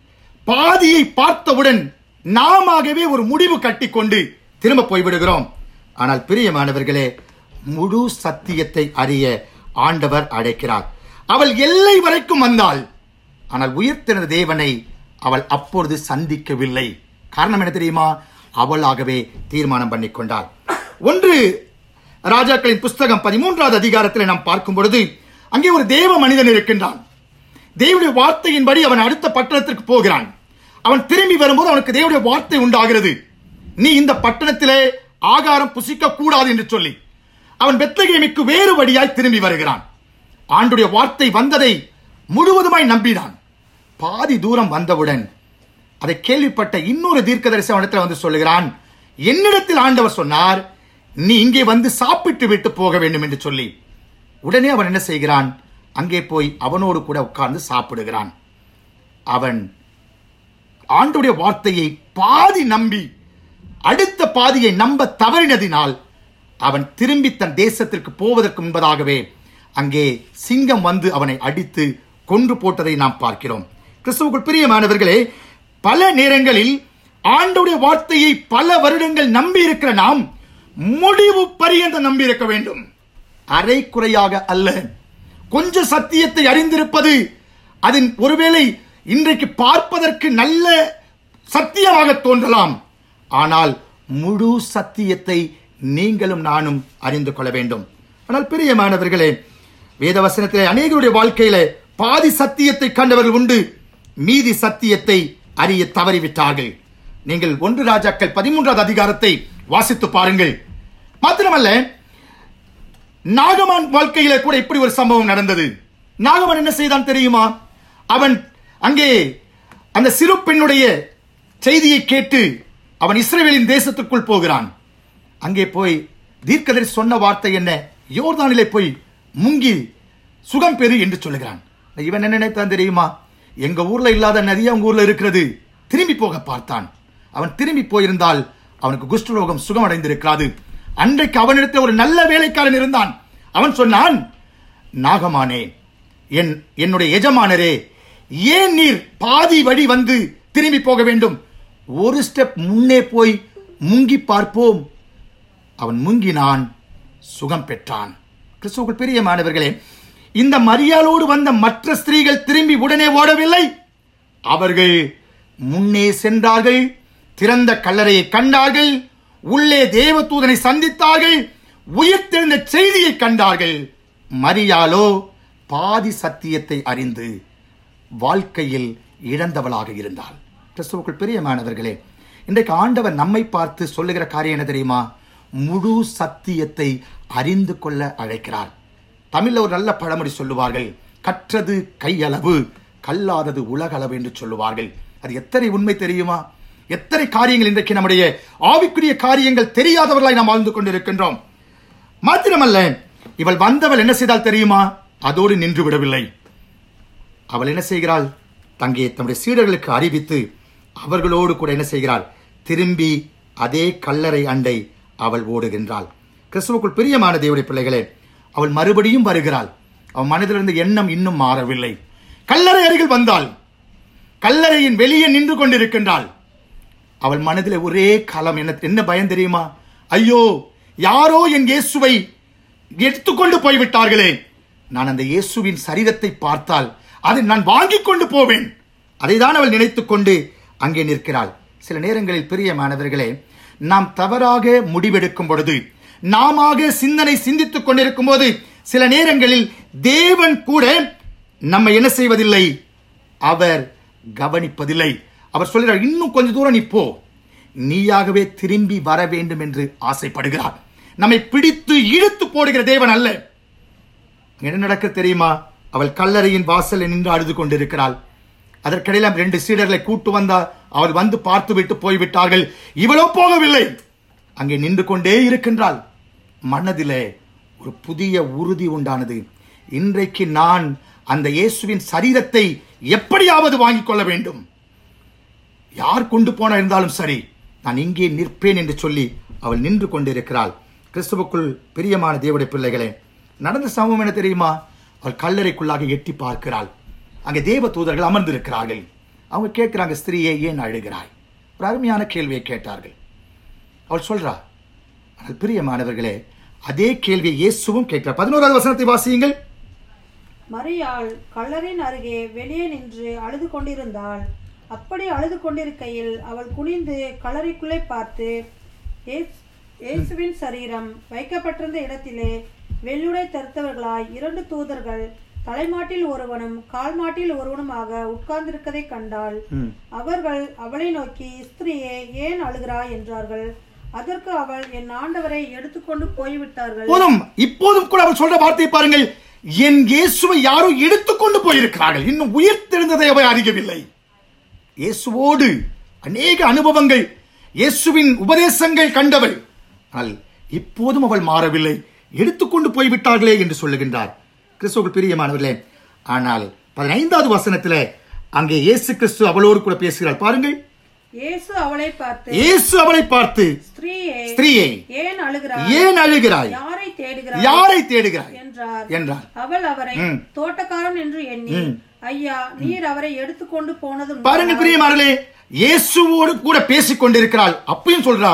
பாதியை பார்த்தவுடன் நாமவே ஒரு முடிவு கட்டிக்கொண்டு திரும்ப போய்விடுகிறோம். ஆனால் பிரியமானவர்களே, முழு சத்தியத்தை அறிய ஆண்டவர் அழைக்கிறார். அவள் எல்லை வரைக்கும் வந்தாள், ஆனால் உயிர்த்தெழுந்த தேவனை அவள் அப்பொழுது சந்திக்கவில்லை. காரணம் என்ன தெரியுமா? அவளாகவே தீர்மானம் பண்ணி கொண்டாள். ஒன்று ராஜாக்களின் புஸ்தகம் பதிமூன்றாவது அதிகாரத்தில் நாம் பார்க்கும் பொழுது அங்கே ஒரு தேவ மனிதன் இருக்கின்றான். தேவனுடைய வார்த்தையின்படி அவன் அடுத்த பட்டணத்திற்கு போகிறான். அவன் திரும்பி வரும்போது அவனுக்கு தேவனுடைய வார்த்தை உண்டாகிறது, நீ இந்த பட்டணத்திலே ஆகாரம் புசிக்க கூடாது என்று சொல்லி அவன் பெத்லகேமிற்கு வேறு வழியாய் திரும்பி வருகிறான். ஆண்டுடைய வார்த்தை வந்ததை முழுவதுமாய் நம்பினான். பாதி தூரம் வந்தவுடன் அதை கேள்விப்பட்ட இன்னொரு தீர்க்கதரிசி அவனிடத்தில் வந்து சொல்லுகிறான், என்னிடத்தில் ஆண்டவர் சொன்னார், நீ இங்கே வந்து சாப்பிட்டு விட்டு போக வேண்டும் என்று சொல்லி. உடனே அவன் என்ன செய்கிறான், அங்கே போய் அவனோடு கூட உட்கார்ந்து சாப்பிடுகிறான். அவன் ஆண்டுடைய வார்த்தையை பாதி நம்பி அடுத்த பாதியை நம்ப தவறினதினால் அவன் திரும்பி தன் தேசத்திற்கு போவதற்கு முன்பதாகவே அங்கே சிங்கம் வந்து அவனை அடித்து கொன்று போட்டதை நாம் பார்க்கிறோம். கிறிஸ்துவுக்குள் பிரியமானவர்களே, பல நேரங்களில் ஆண்டவருடைய வார்த்தையை பல வருடங்கள் நம்பி இருக்கிற நாம் முடிவு பரியந்த நம்பி இருக்க வேண்டும். அரை குறையாக அல்ல. கொஞ்சம் சத்தியத்தை அறிந்திருப்பது அதன் ஒருவேளை இன்றைக்கு பார்ப்பதற்கு நல்ல சத்தியமாக தோன்றலாம். ஆனால் முழு சத்தியத்தை நீங்களும் நானும் அறிந்து கொள்ள வேண்டும். ஆனால் பிரியமானவர்களே, வேதவசனத்திலே அநேகருடைய வாழ்க்கையில பாதி சத்தியத்தை கண்டவர்கள் உண்டு, மீதி சத்தியத்தை அறிய தவறிவிட்டார்கள். நீங்கள் ஒன்று ராஜாக்கள் பதிமூன்றாவது அதிகாரத்தை வாசித்து பாருங்கள். மாத்திரமல்ல, நாகமான் வாழ்க்கையில கூட இப்படி ஒரு சம்பவம் நடந்தது. நாகமான் என்ன செய்தான் தெரியுமா? அவன் அங்கே அந்த சிறு பெண்ணுடைய செய்தியை கேட்டு அவன் இஸ்ரவேலின் தேசத்துக்குள் போகிறான். அங்கே போய் தீர்க்கதரிசி சொன்ன வார்த்தை என்ன? யோர்தானிலே போய் முங்கி சுகம் பெறு என்று சொல்லுகிறான். இவன் என்ன நினைத்தான் தெரியுமா? எங்க ஊர்ல இல்லாத நதி அவங்க ஊர்ல இருக்கிறது. திரும்பி போக பார்த்தான். அவன் திரும்பி போயிருந்தால் அவனுக்கு குஷ்டரோகம் சுகம் அடைந்திருக்கிறாது. அன்றைக்கு அவனிடத்தில் ஒரு நல்ல வேலைக்காரன் இருந்தான். அவன் சொன்னான், நாகமானே, என் என்னுடைய எஜமானரே, ஏன் நீர் பாதி வழி வந்து திரும்பி போக வேண்டும்? ஒரு ஸ்டெப் முன்னே போய் முங்கி பார்ப்போம். அவன் முங்கினான், சுகம் பெற்றான். கிறிஸ்துவுக்குள் பிரியமானவர்களே, இந்த மரியாளோடு வந்த மற்ற ஸ்திரீகள் திரும்பி உடனே ஓடவில்லை. அவர்கள் முன்னே சென்றார்கள், திறந்த கல்லறையை கண்டார்கள், உள்ளே தேவதூதனை சந்தித்தார்கள், உயிர்த்தெழுந்த செய்தியை கண்டார்கள். மரியாளோ பாதி சத்தியத்தை அறிந்து வாழ்க்கையில் இழந்தவளாக இருந்தாள். கிறிஸ்துவுக்குள் பிரியமானவர்களே, இன்றைக்கு ஆண்டவர் நம்மை பார்த்து சொல்லுகிற காரியம் என்ன தெரியுமா? முழு சத்தியத்தை அறிந்து கொள்ள அழைக்கிறார். தமிழ்ல ஒரு நல்ல பழமொழி சொல்லுவார்கள், கற்றது கையளவு, கல்லாதது உலகளவு என்று சொல்லுவார்கள். அது எத்தனை உண்மை தெரியுமா? எத்தனை காரியங்கள் இன்றைக்கு நம்முடைய ஆவிக்குரிய காரியங்கள் தெரியாதவர்களாய் நாம் வாழ்ந்து கொண்டிருக்கின்றோம். மாத்திரமல்ல, இவள் வந்தவள் என்ன செய்தால் தெரியுமா? அதோடு நின்று விடவில்லை. அவள் என்ன செய்கிறாள்? தங்கே தம்முடைய சீடர்களுக்கு அறிவித்து அவர்களோடு கூட என்ன செய்கிறாள்? திரும்பி அதே கல்லறை அண்டை அவள் ஓடுகின்றாள். கிறிஸ்துவுக்குள் பிரியமான தேவனுடைய பிள்ளைகளே, அவள் மறுபடியும் வருகிறாள். அவள் மனதிலிருந்து எண்ணம் இன்னும் மாறவில்லை. கல்லறை அருகில் வந்தாள். கல்லறையின் வெளியே நின்று கொண்டிருக்கின்றாள். அவள் மனதில் ஒரே காலம் என்ன என்ன பயம் தெரியுமா? ஐயோ, யாரோ என் இயேசுவை எடுத்துக்கொண்டு போய்விட்டார்களே. நான் அந்த இயேசுவின் சரீரத்தை பார்த்தால் அதை நான் வாங்கிக் கொண்டு போவேன். அதைதான் அவள் நினைத்துக் கொண்டு அங்கே நிற்கிறாள். சில நேரங்களில் பிரியமானவர்களே, நாம் தவறாக முடிவெடுக்கும் பொழுது, நாம சிந்தனை சிந்தித்துக் கொண்டிருக்கும் போது, சில நேரங்களில் தேவன் கூட நம்ம என்ன செய்வதில்லை, அவர் கவனிப்பதில்லை. அவர் சொல்கிறார், இன்னும் கொஞ்ச தூரம் நீ போ, நீயாகவே திரும்பி வர வேண்டும் என்று ஆசைப்படுகிறார். நம்மை பிடித்து இழுத்து போடுகிற தேவன் அல்ல. என்ன நடக்க தெரியுமா? அவள் கல்லறையின் வாசலில் நின்று அழுது கொண்டிருக்கிறாள். அதற்கிடையில் ரெண்டு சீடர்களை கூட்டு வந்தார். அவர் வந்து பார்த்து விட்டு போய்விட்டார்கள். இவளோ போகவில்லை, அங்கே நின்று கொண்டே இருக்கின்றாள். மனதிலே ஒரு புதிய உறுதி உண்டானது. இன்றைக்கு நான் அந்த இயேசுவின் சரீரத்தை எப்படியாவது வாங்கிக் கொள்ள வேண்டும். யார் கொண்டு போன இருந்தாலும் சரி, நான் இங்கே நிற்பேன் என்று சொல்லி அவள் நின்று கொண்டிருக்கிறாள். கிறிஸ்துவுக்குள் பிரியமான தேவனுடைய பிள்ளைகளே, நடந்த சம்பவம் என்ன தெரியுமா? அவள் கல்லறைக்குள்ளாக எட்டி பார்க்கிறாள். அங்கே தேவ தூதர்கள் அமர்ந்திருக்கிறார்கள். அவங்க கேட்கிறாங்க, ஸ்திரீயே, ஏன் அழுகிறாய்? ஒரு அருமையான கேள்வியை கேட்டார்கள். அவள் சொல்றா. ஆனால் பிரியமானவர்களே, அதே கேள்வியை இயேசுவும் கேட்கிறார். பதினோராவது வசனத்தை வாசியுங்கள். மரியாள் கல்லறையின் அருகே வெளியே நின்று அழுது கொண்டிருந்தாள். அப்படி அழுது கொண்டிருக்கையில் அவள் குனிந்து கல்லறைக்குள்ளே பார்த்து, இயேசுவின் சரீரம் வைக்கப்பட்டிருந்த இடத்திலே வெள்ளுடை தரித்தவர்களாய் இரண்டு தூதர்கள் தலைமாட்டில் ஒருவனும் கால் மாட்டில் ஒருவனுமாக உட்கார்ந்திருக்கதை கண்டாள். அவர்கள் அவளை நோக்கி, ஸ்திரீயே, ஏன் அழுகிறாய் என்றார்கள். அதற்கு அவள், என் ஆண்டவரை எடுத்துக்கொண்டு போய்விட்டார்கள். போதும். இப்போதும் கூட அவள் சொல்ற வார்த்தையை பாருங்கள், என் இயேசுவை யாரோ எடுத்துக்கொண்டு போயிருக்கிறார்கள், இன்னும் உயிர்த்தெழுந்ததை அவள் அறியவில்லை. இயேசுவோடு அநேக அனுபவங்கள், இயேசுவின் உபதேசங்கள் கண்டவள். ஆனால் இப்போதும் அவள் மாறவில்லை, எடுத்துக்கொண்டு போய்விட்டார்களே என்று சொல்லுகின்றார். கிறிஸ்துவுக்குள் பிரியமானவர்களே, ஆனால் பதினைந்தாவது வசனத்திலே அங்கே இயேசு கிறிஸ்து அவளோடு கூட பேசுகிறார். பாருங்கள், இயேசு அவளை பார்த்து இயேசு அவளை பார்த்து ஸ்திரீயே ஸ்திரீயே ஏன் அழுகிறாய்? ஏன் அழுகிறாய்? யாரை தேடுகிறாய்? யாரை தேடுகிறாய் என்றார். என்றார். அவள் அவரை தோட்டக்காரன் என்று எண்ணி, ஐயா, நீர் அவரை எடுத்துக்கொண்டு போனது. பாருங்கள் பிரியமானவர்களே, இயேசுவோடு கூட பேசிக் கொண்டிருக்கிறாள். அப்பயும் சொல்றா,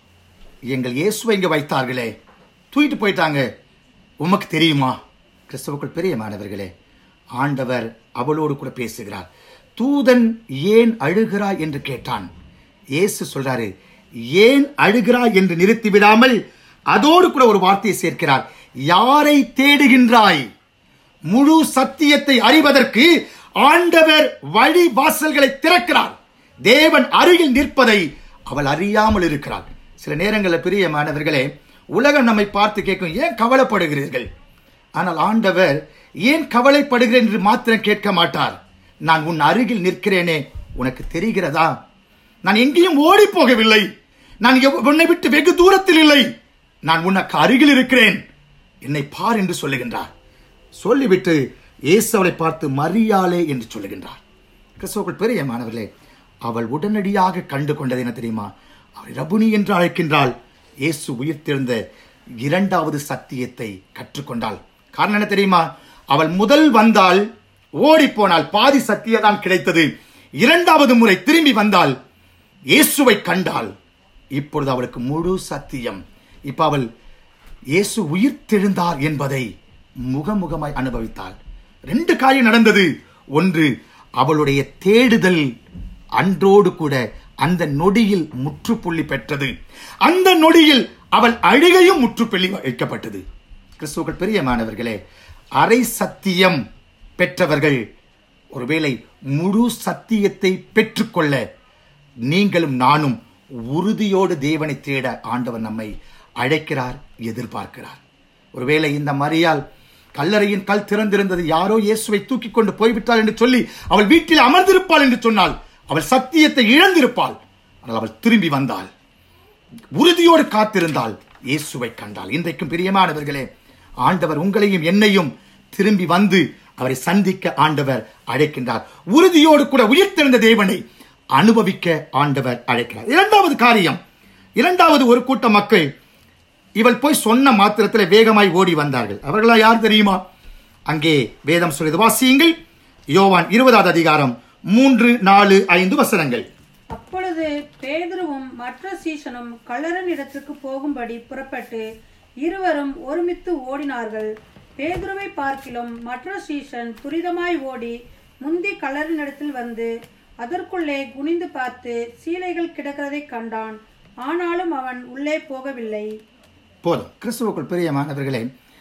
எங்கள் இயேசுவை இங்க வைத்தார்களே, தூக்கிட்டு போயிட்டாங்க, உமக்கு தெரியுமா? கிறிஸ்துவுக்குள் பிரியமானவர்களே, ஆண்டவர் அவளோடு கூட பேசுகிறார். தூதன் ஏன் அழுகிறாய் என்று கேட்டான். இயேசு சொல்றாரு, ஏன் அழுகிறாய் என்று நிறுத்தி விடாமல் அதோடு கூட ஒரு வார்த்தையை சேர்க்கிறார், யாரை தேடுகின்றாய்? முழு சத்தியத்தை அறிவதற்கு ஆண்டவர் வழி வாசல்களை திறக்கிறார். தேவன் அருகில் நிற்பதை அவள் அறியாமல் இருக்கிறாள். சில நேரங்களில் பிரியமானவர்களே, உலகம் நம்மை பார்த்து கேட்கும், ஏன் கவலைப்படுகிறீர்கள்? ஆனால் ஆண்டவர் ஏன் கவலைப்படுகிறேன் என்று மாத்திரம் கேட்க மாட்டார். நான் உன் அருகில் நிற்கிறேனே, உனக்கு தெரிகிறதா? நான் எங்கேயும் ஓடி போகவில்லை, நான் உன்னை விட்டு வெகு தூரத்தில் இல்லை, நான் உனக்கு அருகில் இருக்கிறேன், என்னை பார் என்று சொல்லுகின்றார். சொல்லிவிட்டு இயேசு அவளை பார்த்து மரியாளே என்று சொல்லுகின்றார். கிறிஸ்துவுக்குள் பிரியமானவர்களே, அவள் உடனடியாக கண்டு கொண்டது என்ன தெரியுமா? அவள் ரபுனி என்று அழைக்கின்றாள். இயேசு உயிர்த்தெழுந்த இரண்டாவது சத்தியத்தை கற்றுக்கொண்டாள். காரணம் என்ன தெரியுமா? அவள் முதல் வந்தால் ஓடி போனால் பாதி சத்தியம் தான் கிடைத்தது. இரண்டாவது முறை திரும்பி வந்தால் இயேசுவை கண்டாள். இப்பொழுது அவளுக்கு முழு சத்தியம். இப்ப அவள் இயேசு உயிர்த்தெழுந்தார் என்பதை முகமுகமாய் அனுபவித்தாள். ரெண்டு காரியம் நடந்தது. ஒன்று, அவளுடைய தேடுதல் அன்றோடு கூட அந்த நொடியில் முற்றுப்புள்ளி பெற்றது. அந்த நொடியில் அவள் அழுகையும் முற்றுப்புள்ளி வைக்கப்பட்டது. கிறிஸ்துவுக்குள் பிரியமானவர்களே, அரை சத்தியம் பெற்றவர்கள் ஒருவேளை முழு சத்தியத்தை பெற்றுக்கொள்ள நீங்களும் நானும் உறுதியோடு தேவனை தேட ஆண்டவர் நம்மை அழைக்கிறார், எதிர்பார்க்கிறார். ஒருவேளை இந்த மரியாள் கல்லறையின் கல் திறந்திருந்தது, யாரோ இயேசுவை தூக்கி கொண்டு போய்விட்டாள் என்று சொல்லி அவள் வீட்டில் அமர்ந்திருப்பாள் என்று சொன்னால் அவள் சத்தியத்தை இழந்திருப்பாள். ஆனால் அவள் திரும்பி வந்தாள், உறுதியோடு காத்திருந்தாள், இயேசுவை கண்டாள். இன்றைக்கும் பிரியமானவர்களே, ஆண்டவர் உங்களையும் என்னையும் திரும்பி வந்து அவரை சந்திக்க ஆண்டவர் அழைக்கின்றார். உறுதியோடு கூட உயிர்த்தெழுந்த தேவனை அனுபவிக்க ஆண்டவர் அழைக்கிறார். இரண்டாவது காரியம், இரண்டாவது ஒரு கூட்ட மக்கள் இவள் போய் சொன்ன மாத்திரத்தில் வேகமாய் ஓடி வந்தார்கள். அவர்களா யார் தெரியுமா? அங்கே வேதம் சொல்லுது, வாசியுங்கள். யோவான் இருபதாவது அதிகாரம் மூன்று நாலு ஐந்து வசனங்கள். அப்பொழுது பேதுருவும் மற்ற சீஷனும் கல்லறின் இடத்துக்கு போகும்படி புறப்பட்டு இருவரும் ஒருமித்து ஓடினார்கள். பேதுருவை பார்க்கிலும் மற்ற சீஷன் துரிதமாய் ஓடி முந்தி கல்லறின் இடத்தில் வந்து அதற்குள்ளே குனிந்து பார்த்து சீலைகள் கிடக்கிறதை கண்டான். ஆனாலும் அவன் உள்ளே போகவில்லை. போதும். கிறிஸ்துவுக்குள் பிரியமானவர்களே,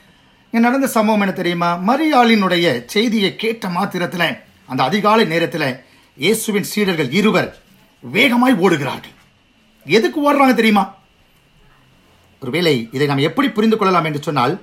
நடந்த சம்பவம் என்ன தெரியுமா? மரியாளினுடைய செய்தியை கேட்ட மாத்திரத்தில் அந்த அதிகாலை நேரத்தில் இயேசுவின் சீடர்கள் இருவர் வேகமாய் ஓடுகிறார்கள். எதுக்கு ஓடுறாங்க தெரியுமா? ஒருவேளை இதை நாம் எப்படி புரிந்து கொள்ளலாம் என்று சொன்னால்,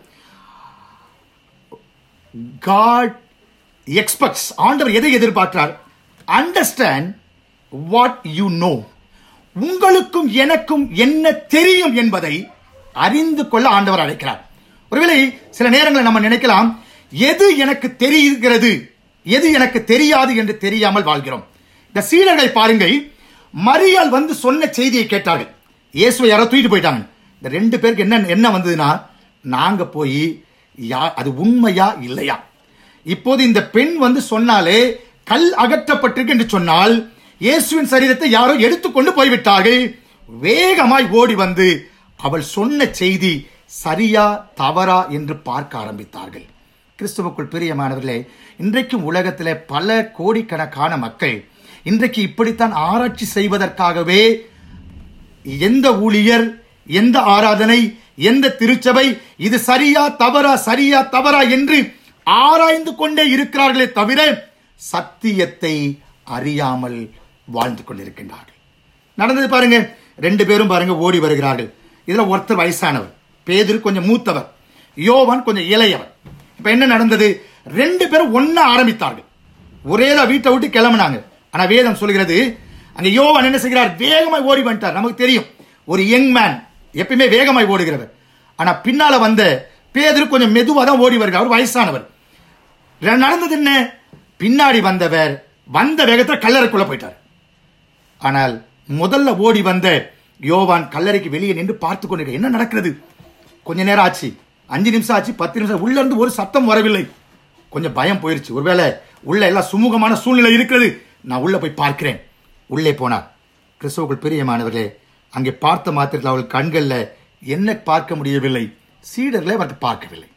God expects, ஆண்டவர் எதை எதிர்பார்க்கிறார்? Understand what you know. உங்களுக்கும் எனக்கும் என்ன தெரியும் என்பதை அறிந்து கொள்ள ஆண்டவர் அழைக்கிறார். ஒருவேளை சில நேரங்களில் நம்ம நினைக்கலாம், எது எனக்கு தெரிகிறது, எது எனக்கு தெரியாது என்று தெரியாமல் வாழ்கிறோம். இந்த சீடர்களை பாருங்கள், மரியாள் வந்து சொன்ன செய்தியை கேட்டார்கள். இயேசுவை யாரோ தூக்கிட்டு போயிட்டாங்க. இந்த ரெண்டு பேருக்கு என்ன என்ன வந்ததுன்னா, நாங்க போய் யா அது உண்மையா இல்லையா? இப்போது இந்த பெண் வந்து சொன்னாலே கல் அகற்றப்பட்டிருக்கு என்று சொன்னால் இயேசுவின் சரீரத்தை யாரோ எடுத்துக்கொண்டு போய்விட்டார்கள். வேகமாய் ஓடி வந்து அவள் சொன்ன செய்தி சரியா தவறா என்று பார்க்க ஆரம்பித்தார்கள். கிறிஸ்துவுக்குள் பிரியமானவர்களே, இன்றைக்கும் உலகத்திலே பல கோடிக்கணக்கான மக்கள் இன்றைக்கு இப்படித்தான் ஆராய்ச்சி செய்வதற்காகவே எந்த ஊழியர், எந்த ஆராதனை, எந்த திருச்சபை இது சரியா தவறா சரியா தவறா என்று ஆராய்ந்து கொண்டே இருக்கிறார்களே தவிர சத்தியத்தை அறியாமல் வாழ்ந்து கொண்டிருக்கின்றார்கள். நடந்தது பாருங்க. ரெண்டு பேரும் பாருங்க ஓடி வருகிறார்கள். இதுல ஒருத்தர் வயசானவர், பேதுரு கொஞ்சம் மூத்தவர், யோவான் கொஞ்சம் இளையவர். இப்ப என்ன நடந்தது? ரெண்டு பேரும் ஒன்னா ஆரம்பித்தார்கள், ஒரேதான் வீட்டை விட்டு கிளம்பினாங்க. ஆனா வேதம் சொல்கிறது அங்க யோவான் என்ன செய்கிறார்? வேகமாய் ஓடி வந்துட்டார். நமக்கு தெரியும் ஒரு யங் மேன் எப்பயுமே வேகமாய் ஓடுகிறவர். ஆனா பின்னால வந்த பேதுரு கொஞ்சம் மெதுவா தான் ஓடி வருகிறார், அவர் வயசானவர். நடந்தது என்ன? பின்னாடி வந்தவர் வந்த வேகத்தில் கல்லறைக்குள்ள போயிட்டார். ஆனால் முதல்ல ஓடி வந்த யோவான் கல்லறைக்கு வெளியே நின்று பார்த்து கொண்டிருக்க என்ன நடக்கிறது. கொஞ்ச நேரம் ஆச்சு, அஞ்சு நிமிஷம் ஆச்சு, பத்து நிமிஷம், உள்ள இருந்து ஒரு சத்தம் வரவில்லை. கொஞ்சம் பயம் போயிருச்சு, ஒருவேளை உள்ள எல்லாம் சுமூகமான சூழ்நிலை இருக்கிறது, நான் உள்ள போய் பார்க்கிறேன். உள்ளே போனார். கிறிஸ்துவுக்குள் பிரியமானவர்களே, அங்கே பார்த்த மாத்திரத்தில் அவள் கண்கள்ல என்ன பார்க்க முடியவில்லை? சீடர்களை அவர்கள் பார்க்கவில்லை.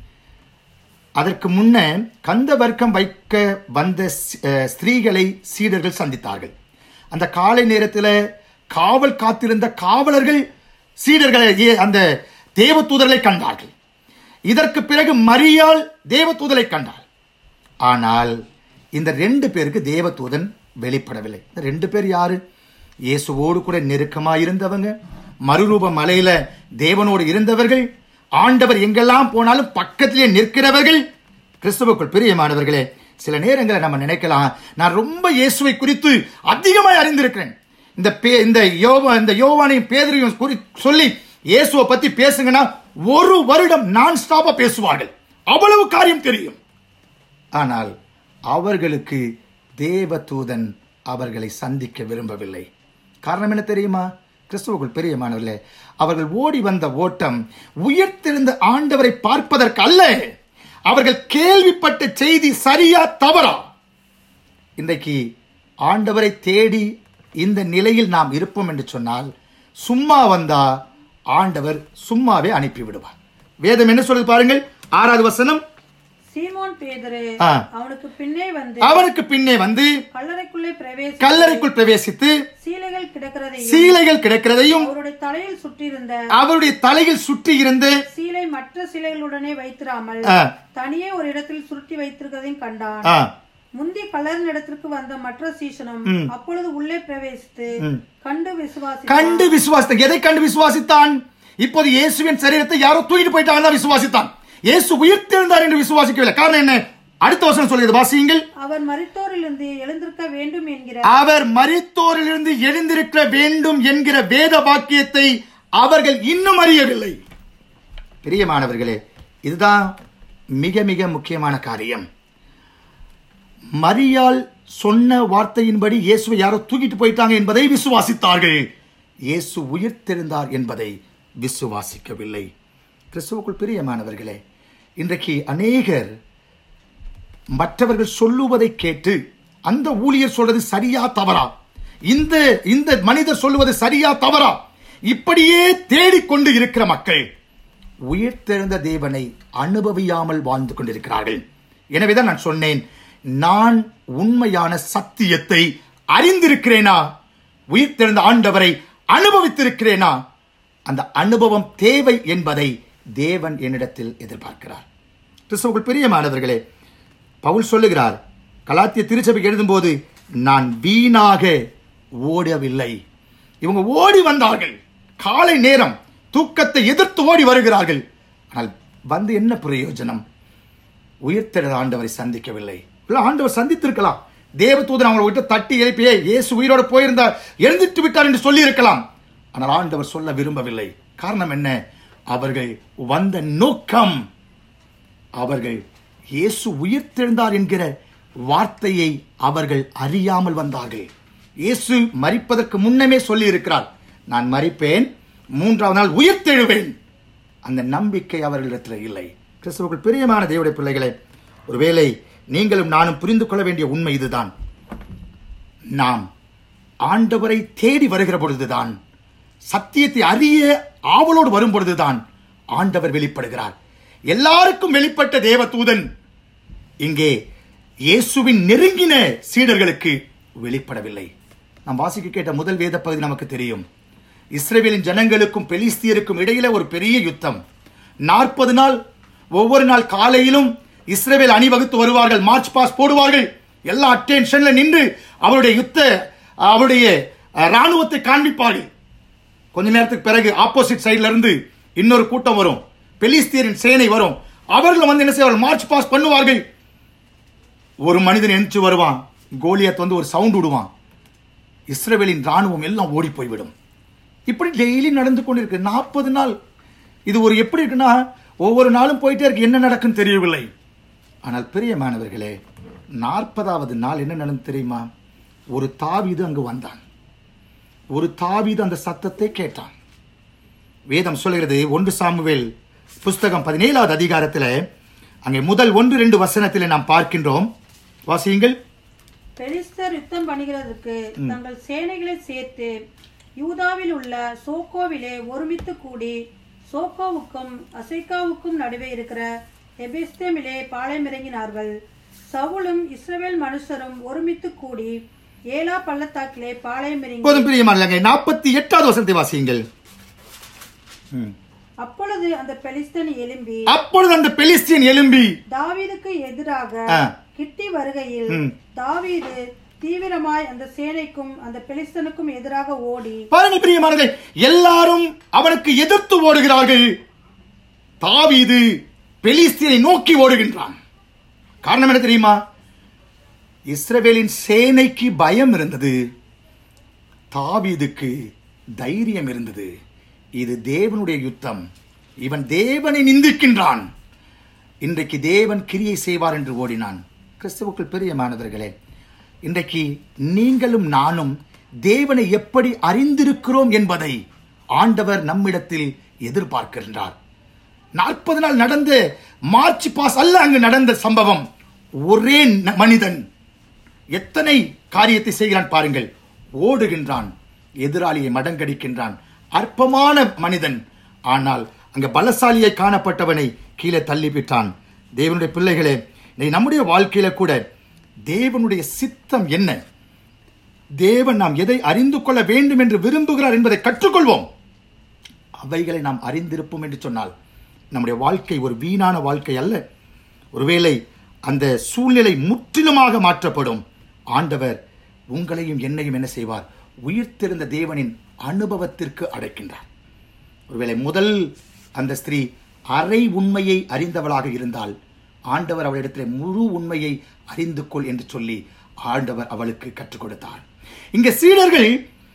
அதற்கு முன்ன கந்த வர்க்கம் வைக்க வந்த ஸ்திரீகளை சீடர்கள் சந்தித்தார்கள். அந்த காலை நேரத்தில் காவல் காத்திருந்த காவலர்கள் சீடர்களை அந்த தேவதூதர்களை கண்டார்கள். இதற்கு பிறகு மரியாள் தேவதூதரை கண்டாள். ஆனால் இந்த ரெண்டு பேருக்கு தேவதூதன் வெளிப்படவில்லை. இந்த ரெண்டு பேர் யாரு? இயேசுவோடு கூட நெருக்கமாக இருந்தவங்க, மறுரூப மலையில தேவனோடு இருந்தவர்கள், ஆண்டவர் எங்கெல்லாம் போனாலும் பக்கத்திலே நிற்கிறவர்கள். கிறிஸ்துவுக்குள் பிரியமானவர்களே, சில நேரங்களை நம்ம நினைக்கலாம், நான் ரொம்ப இயேசுவை குறித்து அதிகமாக அறிந்திருக்கிறேன், இந்த இந்த யோவா இந்த யோவானையும் பேதுருவையும் குறி சொல்லி இயேசுவை பத்தி பேசுங்கன்னா ஒரு வருடம் நான் ஸ்டாப்பா பேசுவார்கள், அவ்வளவு காரியம் தெரியும். ஆனால் அவர்களுக்கு தேவதூதன் அவர்களை சந்திக்க விரும்பவில்லை. காரணம் என்ன தெரியுமா? கிறிஸ்துவுக்குள் பிரியமானவர்களே, அவர்கள் ஓடி வந்த ஓட்டம் உயிர்த்தெழுந்த ஆண்டவரை பார்ப்பதற்கு அல்ல. அவர்கள் கேள்விப்பட்ட செய்தி சரியா தவறா? இன்றைக்கு ஆண்டவரை தேடி இந்த நிலையில் நாம் இருப்போம் என்று சொன்னால், சும்மா வந்தா ஆண்டவர் சும்மாவே அனுப்பி விடுவார். வேதம் என்ன சொல்லுது பாருங்கள், ஆறாவது வசனம். சீமோன் பேதுரு அவனுக்கு பின்னே வந்து அவனுக்கு பின்னே வந்து கல்லறைக்குள்ளே பிரவேசி கல்லறைக்குள் பிரவேசித்து சீலைகள் கிடக்கிறதையும் சீலைகள் கிடக்கிறதையும் அவருடைய தலையில் சுற்றியிருந்த அவருடைய தலையில் சுற்றி இருந்து சீலை மற்ற சீலைகளுடனே வைத்திராமல் தனியே ஒரு இடத்தில் சுருட்டி வைத்திருக்கிறதையும் கண்டான். முந்தி கல்லறின் இடத்திற்கு வந்த மற்ற சீசனும் அப்பொழுது உள்ளே பிரவேசித்து கண்டு விசுவாசி கண்டு விசுவாசித்தான். எதை கண்டு விசுவாசித்தான்? இப்போது இயேசுவின் சரீரத்தை யாரோ தூக்கிட்டு போயிட்டாங்க விசுவாசித்தான். இயேசு உயிர்த்தெழுந்தார் என்று விசுவாசிக்கவில்லை. காரணம் என்ன? அடுத்த வசனம் சொல்கிறது, வாசியுங்கள். அவர் மரித்தோரிலிருந்து எழுந்திருக்க வேண்டும் என்கிற அவர் மரித்தோரிலிருந்து எழுந்திருக்க வேண்டும் என்கிற வேத வாக்கியத்தை அவர்கள் இன்னும் அறியவில்லை. பிரியமானவர்களே, இதுதான் மிக மிக முக்கியமான காரியம். மரியாள் சொன்ன வார்த்தையின்படி இயேசுவை யாரோ தூக்கிட்டு போயிட்டாங்க என்பதை விசுவாசித்தார்கள். இயேசு உயிர்த்தெழுந்தார் என்பதை விசுவாசிக்கவில்லை. கிறிஸ்துவுக்குள் பிரியமானவர்களே, இன்றைக்கு அநேகர் மற்றவர்கள் சொல்லுவதை கேட்டு அந்த ஊழியர் சொல்றது சரியா தவறா, இந்த இந்த மனிதர் சொல்லுவது சரியா தவறா, இப்படியே தேடிக்கொண்டு இருக்கிற மக்கள் உயிர்த்தெழுந்த தேவனை அனுபவியாமல் வாழ்ந்து கொண்டிருக்கிறார்கள். எனவேதான் நான் சொன்னேன், நான் உண்மையான சத்தியத்தை அறிந்திருக்கிறேனா? உயிர்த்தெழுந்த ஆண்டவரை அனுபவித்திருக்கிறேனா? அந்த அனுபவம் தேவை என்பதை தேவன் என்னிடத்தில் எதிர்பார்க்கிறார். கிறிஸ்துவுக்குள் பிரியமானவர்களே, பவுல் சொல்லுகிறார் கலாத்திய திருச்சபைக்கு எழுதும் போது, நான் வீணாக ஓடவில்லை. இவங்க ஓடி வந்தார்கள், காலை நேரம் தூக்கத்தை எதிர்த்து ஓடி வருகிறார்கள். ஆனால் வந்து என்ன பிரயோஜனம்? உயிர்த்தெழுந்த ஆண்டவரை சந்திக்கவில்லை. ஆண்டவர் சந்தித்திருக்கலாம், தேவதூதன் அவங்களை விட்டு தட்டி எழுப்பியே இயேசு உயிரோடு போயிருந்தார், எழுந்திட்டு விட்டார் என்று சொல்லி இருக்கலாம். ஆனால் ஆண்டவர் சொல்ல விரும்பவில்லை. காரணம் என்ன? அவர்கள் வந்த நோக்கம், அவர்கள் இயேசு உயிர்த்தெழுந்தார் என்கிற வார்த்தையை அவர்கள் அறியாமல் வந்தார்கள். இயேசு மரிப்பதற்கு முன்னமே சொல்லி இருக்கிறார், நான் மரிப்பேன், மூன்றாவது நாள் உயிர்த்தெழுவேன். அந்த நம்பிக்கை அவர்களிடத்தில் இல்லை. கிறிஸ்துவுக்குள் பிரியமான தேவனுடைய பிள்ளைகளே, ஒருவேளை நீங்களும் நானும் புரிந்து கொள்ள வேண்டிய உண்மை இதுதான். நாம் ஆண்டவரை தேடி வருகிற பொழுதுதான், சத்தியத்தை அறிய ஆவலோடு வரும் பொழுதுதான் ஆண்டவர் வெளிப்படுகிறார். எல்லாருக்கும் வெளிப்பட்ட தேவதூதன் இங்கே இயேசுவின் நெருங்கின சீடர்களுக்கு வெளிப்படவில்லை. நாம் வாசிக்க கேட்ட முதல் வேத பகுதி நமக்கு தெரியும். இஸ்ரவேலின் ஜனங்களுக்கும் பெலிஸ்தியருக்கும் இடையில ஒரு பெரிய யுத்தம். நாற்பது நாள் ஒவ்வொரு நாள் காலையிலும் இஸ்ரவேல் அணிவகுத்து வருவார்கள், மார்ச் பாஸ் போடுவார்கள், எல்லா அட்டென்ஷன்ல நின்று அவருடைய யுத்த அவருடைய ராணுவத்தை காண்பிப்பார்கள். கொஞ்ச நேரத்துக்கு பிறகு ஆப்போசிட் சைட்ல இருந்து இன்னொரு கூட்டம் வரும், பெலிஸ்தியரின் சேனை வரும். அவர்கள் வந்து என்ன செய்வார்கள், மார்ச் பாஸ் பண்ணுவார்கள். ஒரு மனிதன் எந்திச்சு வருவான், கோலியாத் வந்து ஒரு சவுண்ட் விடுவான், இஸ்ரவேலின் ராணுவம் எல்லாம் ஓடி போய்விடும். இப்படி டெய்லி நடந்து கொண்டிருக்கு நாற்பது நாள். இது ஒரு எப்படி இருக்குன்னா, ஒவ்வொரு நாளும் போயிட்டே இருக்கு, என்ன நடக்குன்னு தெரியவில்லை. ஆனால் பிரியமானவர்களே, நாற்பதாவது நாள் என்ன நடந்து தெரியுமா? ஒரு தாவீது அங்கு வந்தான். ஒரு தாவீது அந்த சத்தத்தை கேட்டான். வேதம் சொல்கிறது, ஒன்று சாமுவேல் புஸ்தகம் பதினேழாவது அதிகாரத்தில் அங்கே முதல் ஒன்று ரெண்டு வசனத்தில் நாம் பார்க்கின்றோம். வாசியுங்கள். பெலிஸ்தர் யுத்தம் பண்ணுகிறதுக்கு தங்கள் சேனைகளை சேர்த்து யூதாவில் உள்ள சோக்கோவிலே ஒருமித்து கூடி சோக்கோவுக்கும் அசைக்காவுக்கும் நடுவே இருக்கிற எபெஸ்தேமிலே பாளையமிறங்கினார்கள். சவுலும் இஸ்ரவேல் மனுஷரும் ஒருமித்து கூடி ஏலா பள்ளத்தாக்கிலே பாளையமிறங்கி. நாற்பத்தி எட்டாவது வசனத்தை வாசியுங்கள். அப்பொழுது அந்த பெலிஸ்தன் எழும்பி அப்பொழுது அந்த பெலிஸ்தியன் எழும்பி தாவீதுக்கு எதிராக கிட்டி வருகையில் தாவீது தீவிரமாய் அந்த சேனைக்கும் அந்த பெலிஸ்தனுக்கும் எதிராக ஓடி. பாருங்கள் பிரியமானவர்களே, எல்லாரும் அவனுக்கு எதிர்த்து ஓடுகிறார்கள். தாவீது பெலிஸ்தியனை நோக்கி ஓடுகின்றான். காரணம் என்ன தெரியுமா? இஸ்ரவேலின் சேனைக்கு பயம் இருந்தது, தாவீதுக்கு தைரியம் இருந்தது. இது தேவனுடைய யுத்தம், இவன் தேவனை நிந்திக்கின்றான், இன்றைக்கு தேவன் கிரியை செய்வார் என்று ஓடினான். கிறிஸ்துவுக்குள் பிரியமானவர்களே, இன்றைக்கு நீங்களும் நானும் தேவனை எப்படி அறிந்திருக்கிறோம் என்பதை ஆண்டவர் நம்மிடத்தில் எதிர்பார்க்கின்றார். நாற்பது நாள் நடந்த மார்ச் பாஸ் அல்ல அங்கு நடந்த சம்பவம். ஒரே மனிதன் எத்தனை காரியத்தை செய்கிறான் பாருங்கள். ஓடுகின்றான், எதிராளியை மடங்கடிக்கின்றான். அற்பமான மனிதன், ஆனால் அங்க பலசாலியை காணப்பட்டவனை கீழே தள்ளிவிட்டான். தேவனுடைய பிள்ளைகளே, நம்முடைய வாழ்க்கையில கூட தேவனுடைய சித்தம் என்ன, தேவன் நாம் எதை அறிந்து கொள்ள வேண்டும் என்று விரும்புகிறார் என்பதை கற்றுக்கொள்வோம். அவைகளை நாம் அறிந்திருப்போம் என்று சொன்னால் நம்முடைய வாழ்க்கை ஒரு வீணான வாழ்க்கை அல்ல. ஒருவேளை அந்த சூழ்நிலை முற்றிலுமாக மாற்றப்படும். ஆண்டவர் உங்களையும் என்னையும் என்ன செய்வார்? உயிர்த்தெழுந்த தேவனின் அனுபவத்திற்கு அடைக்கின்றார். ஒருவேளை முதல் அந்த ஸ்திரீ அரை உண்மையை அறிந்தவளாக இருந்தால், ஆண்டவர் அவளிடத்தில் முழு உண்மையை அறிந்து கொள் என்று சொல்லி ஆண்டவர் அவளுக்கு கற்றுக் கொடுத்தார். இங்க சீடர்கள்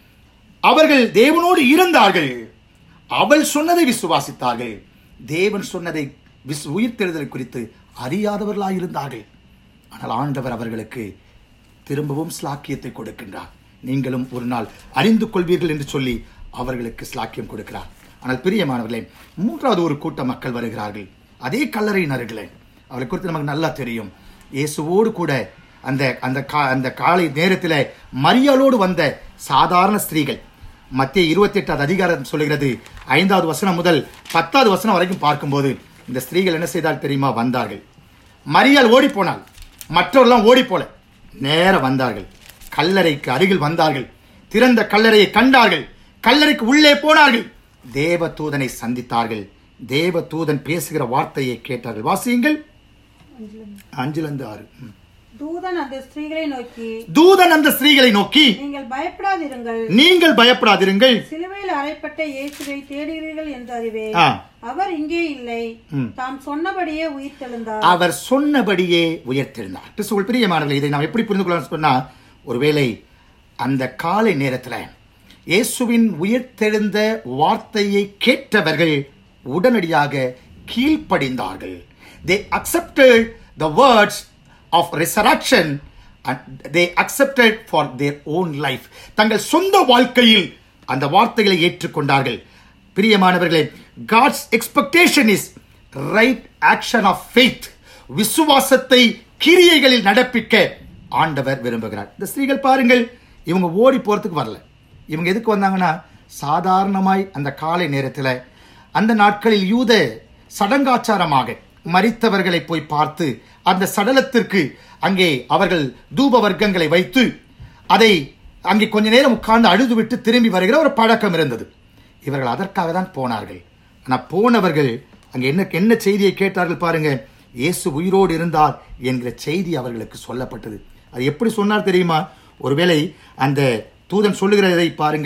அவர்கள் தேவனோடு இருந்தார்கள், அவள் சொன்னதை விசுவாசித்தார்கள். தேவன் சொன்னதை உயிர்த்தெழுதலை குறித்து அறியாதவர்களாக இருந்தார்கள். ஆனால் ஆண்டவர் அவர்களுக்கு திரும்பவும் ஸ்லாக்கியத்தை கொடுக்கின்றார். நீங்களும் ஒரு நாள் அறிந்து கொள்வீர்கள் என்று சொல்லி அவர்களுக்கு ஸ்லாக்கியம் கொடுக்கிறார். ஆனால் பிரியமானவர்களே, மூன்றாவது ஒரு கூட்ட மக்கள் வருகிறார்கள். அதே கல்லறையின் அருகிலே. அவரை குறித்து நமக்கு நல்லா தெரியும். இயேசுவோடு கூட அந்த அந்த அந்த காலை நேரத்தில் மரியாளோடு வந்த சாதாரண ஸ்திரீகள். மத்திய இருபத்தி எட்டாவது அதிகாரம் சொல்லுகிறது, ஐந்தாவது வசனம் முதல் பத்தாவது வசனம் வரைக்கும் பார்க்கும்போது இந்த ஸ்திரீகள் என்ன செய்தால் தெரியுமா? வந்தார்கள். மரியாள் ஓடி போனாள், மற்றவர்கள்லாம் ஓடி போல நேர வந்தார்கள். கல்லறைக்கு அருகில் வந்தார்கள். திறந்த கல்லறையை கண்டார்கள். கல்லறைக்கு உள்ளே போனார்கள். தேவ தூதனை சந்தித்தார்கள். தேவ தூதன் பேசுகிற வார்த்தையை கேட்டார்கள். வாசியுங்கள். அஞ்சிலிருந்து ஆறு. தூதன் அந்த ஸ்திரீகளை நோக்கி தூதன் அந்த ஸ்திரீகளை நோக்கி நீங்கள் பயப்படாதிருங்கள் நீங்கள் பயப்படாதிருங்கள் சிலுவையில் அறையப்பட்ட இயேசுவை தேடுகிறீர்கள் என்று அறிவேன். அவர் இங்கே இல்லை, தாம் சொன்னபடியே உயிர்த்தெழுந்தார். அவர் சொன்னபடியே உயிர்த்தெழுந்தார். கிறிஸ்துவுக்குள் பிரியமானவர்களே, இதை நாம் எப்படி புரிந்து கொள்ளலாம் சொன்னா, ஒருவேளை அந்த காலை நேரத்தில் இயேசுவின் உயிர்த்தெழுந்த வார்த்தையை கேட்டவர்கள் உடனடியாக கீழ்ப்படிந்தார்கள். They accepted the words of resurrection and they accepted for their own life. தங்கள் சொந்த வாழ்க்கையில் அந்த வார்த்தைகளை ஏற்றுக்கொண்டார்கள். பிரியமானவர்களே, God's expectation is right action of faith. விசுவாசத்தை கிரியைகளில் நடப்பிக்க ஆண்டவர் விரும்புகிறார். இந்த ஸ்திரீகள் பாருங்கள், இவங்க ஓடி போறதுக்கு வரல. இவங்க எதுக்கு வந்தாங்கன்னா, சாதாரணமாய் அந்த காலை நேரத்தில் அந்த நாட்களில் யூத சடங்காச்சாரமாக மரித்தவர்களை போய் பார்த்து அந்த சடலத்திற்கு அங்கே அவர்கள் தூப வர்க்கங்களை வைத்து அதை அங்கே கொஞ்ச நேரம் உட்கார்ந்து அழுது விட்டு திரும்பி வருகிற ஒரு பழக்கம் இருந்தது. இவர்கள் அதற்காக தான் போனார்கள். ஆனால் போனவர்கள் அங்கே என்ன என்ன செய்தியை கேட்டார்கள் பாருங்க. இயேசு உயிரோடு இருந்தார் என்கிற செய்தி அவர்களுக்கு சொல்லப்பட்டது. அது எப்படி சொன்னார் தெரியுமா? ஒருவேளை அந்த தூதன் சொல்லுகிறதை பாருங்கள்.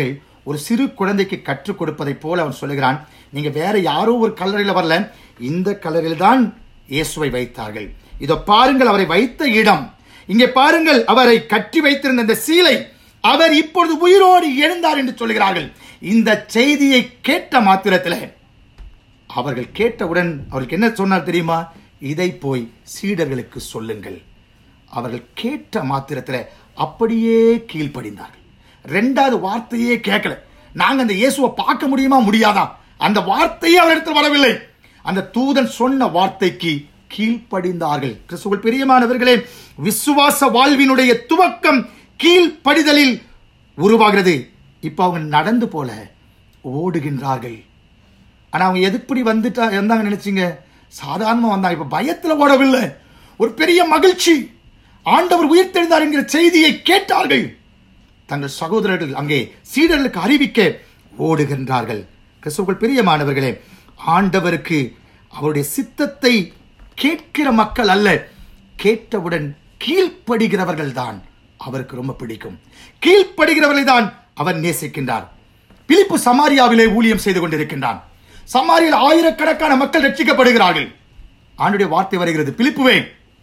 ஒரு சிறு குழந்தைக்கு கற்றுக் கொடுப்பதை போல அவன் சொல்லுகிறான், நீங்க வேற யாரோ ஒரு கல்லறையில் வரல, இந்த கல்லறையில் தான் இயேசுவை வைத்தார்கள். இதோ பாருங்கள் அவரை வைத்த இடம், இங்கே பாருங்கள் அவரை கட்டி வைத்திருந்த இந்த சீலை, அவர் இப்பொழுது உயிரோடு எழுந்தார் என்று சொல்கிறார்கள். இந்த செய்தியை கேட்ட மாத்திரத்தில் அவர்கள் கேட்டவுடன் அவர்களுக்கு என்ன சொன்னார் தெரியுமா? இதை போய் சீடர்களுக்கு சொல்லுங்கள். அவர்கள் கேட்ட மாத்திரத்தில் அப்படியே கீழ்ப்படிந்தார்கள். ரெண்டாவது வார்த்தையே கேட்கல. நாங்க அந்த இயேசுவை பார்க்க முடியுமா முடியாதா, அந்த வார்த்தையே அவரிடத்தில் வரவில்லை. அந்த தூதன் சொன்ன வார்த்தைக்கு கீழ்ப்படிந்தார்கள். கிறிஸ்துவுக்குள் பிரியமானவர்களே, விசுவாச வாழ்வினுடைய துவக்கம் கீழ்ப்படிதலில் உருவாகிறது. இப்ப அவங்க நடந்து போல ஓடுகின்றார்கள். ஆனா அவங்க எதுப்படி வந்துட்டா இருந்தாங்க நினைச்சீங்க? சாதாரணமா வந்தாங்க. இப்ப பயத்துல ஓடவில்லை, ஒரு பெரிய மகிழ்ச்சி. ஆண்டவர் உயிர்த்தெழுந்தார் என்கிற செய்தியை கேட்டார்கள். தங்கள் சகோதரர்கள் அங்கே சீடர்களுக்கு அறிவிக்க ஓடுகின்றார்கள். கிறிஸ்துவுக்குள் பிரியமானவர்களே, ஆண்டவருக்கு அவருடைய சித்தத்தை கேட்கிற மக்கள் அல்ல, கேட்டவுடன் கீழ்ப்படுகிறவர்கள் தான் அவருக்கு ரொம்ப பிடிக்கும். கீழ்ப்படுகிறவர்களை தான் அவர் நேசிக்கின்றார். பிலிப்பு சமாரியாவிலே ஊழியம் செய்து கொண்டிருக்கின்றான். சமாரியில் ஆயிரக்கணக்கான மக்கள் ரட்சிக்கப்படுகிறார்கள். ஆண்டுடைய வார்த்தை வருகிறது, பிலிப்புவே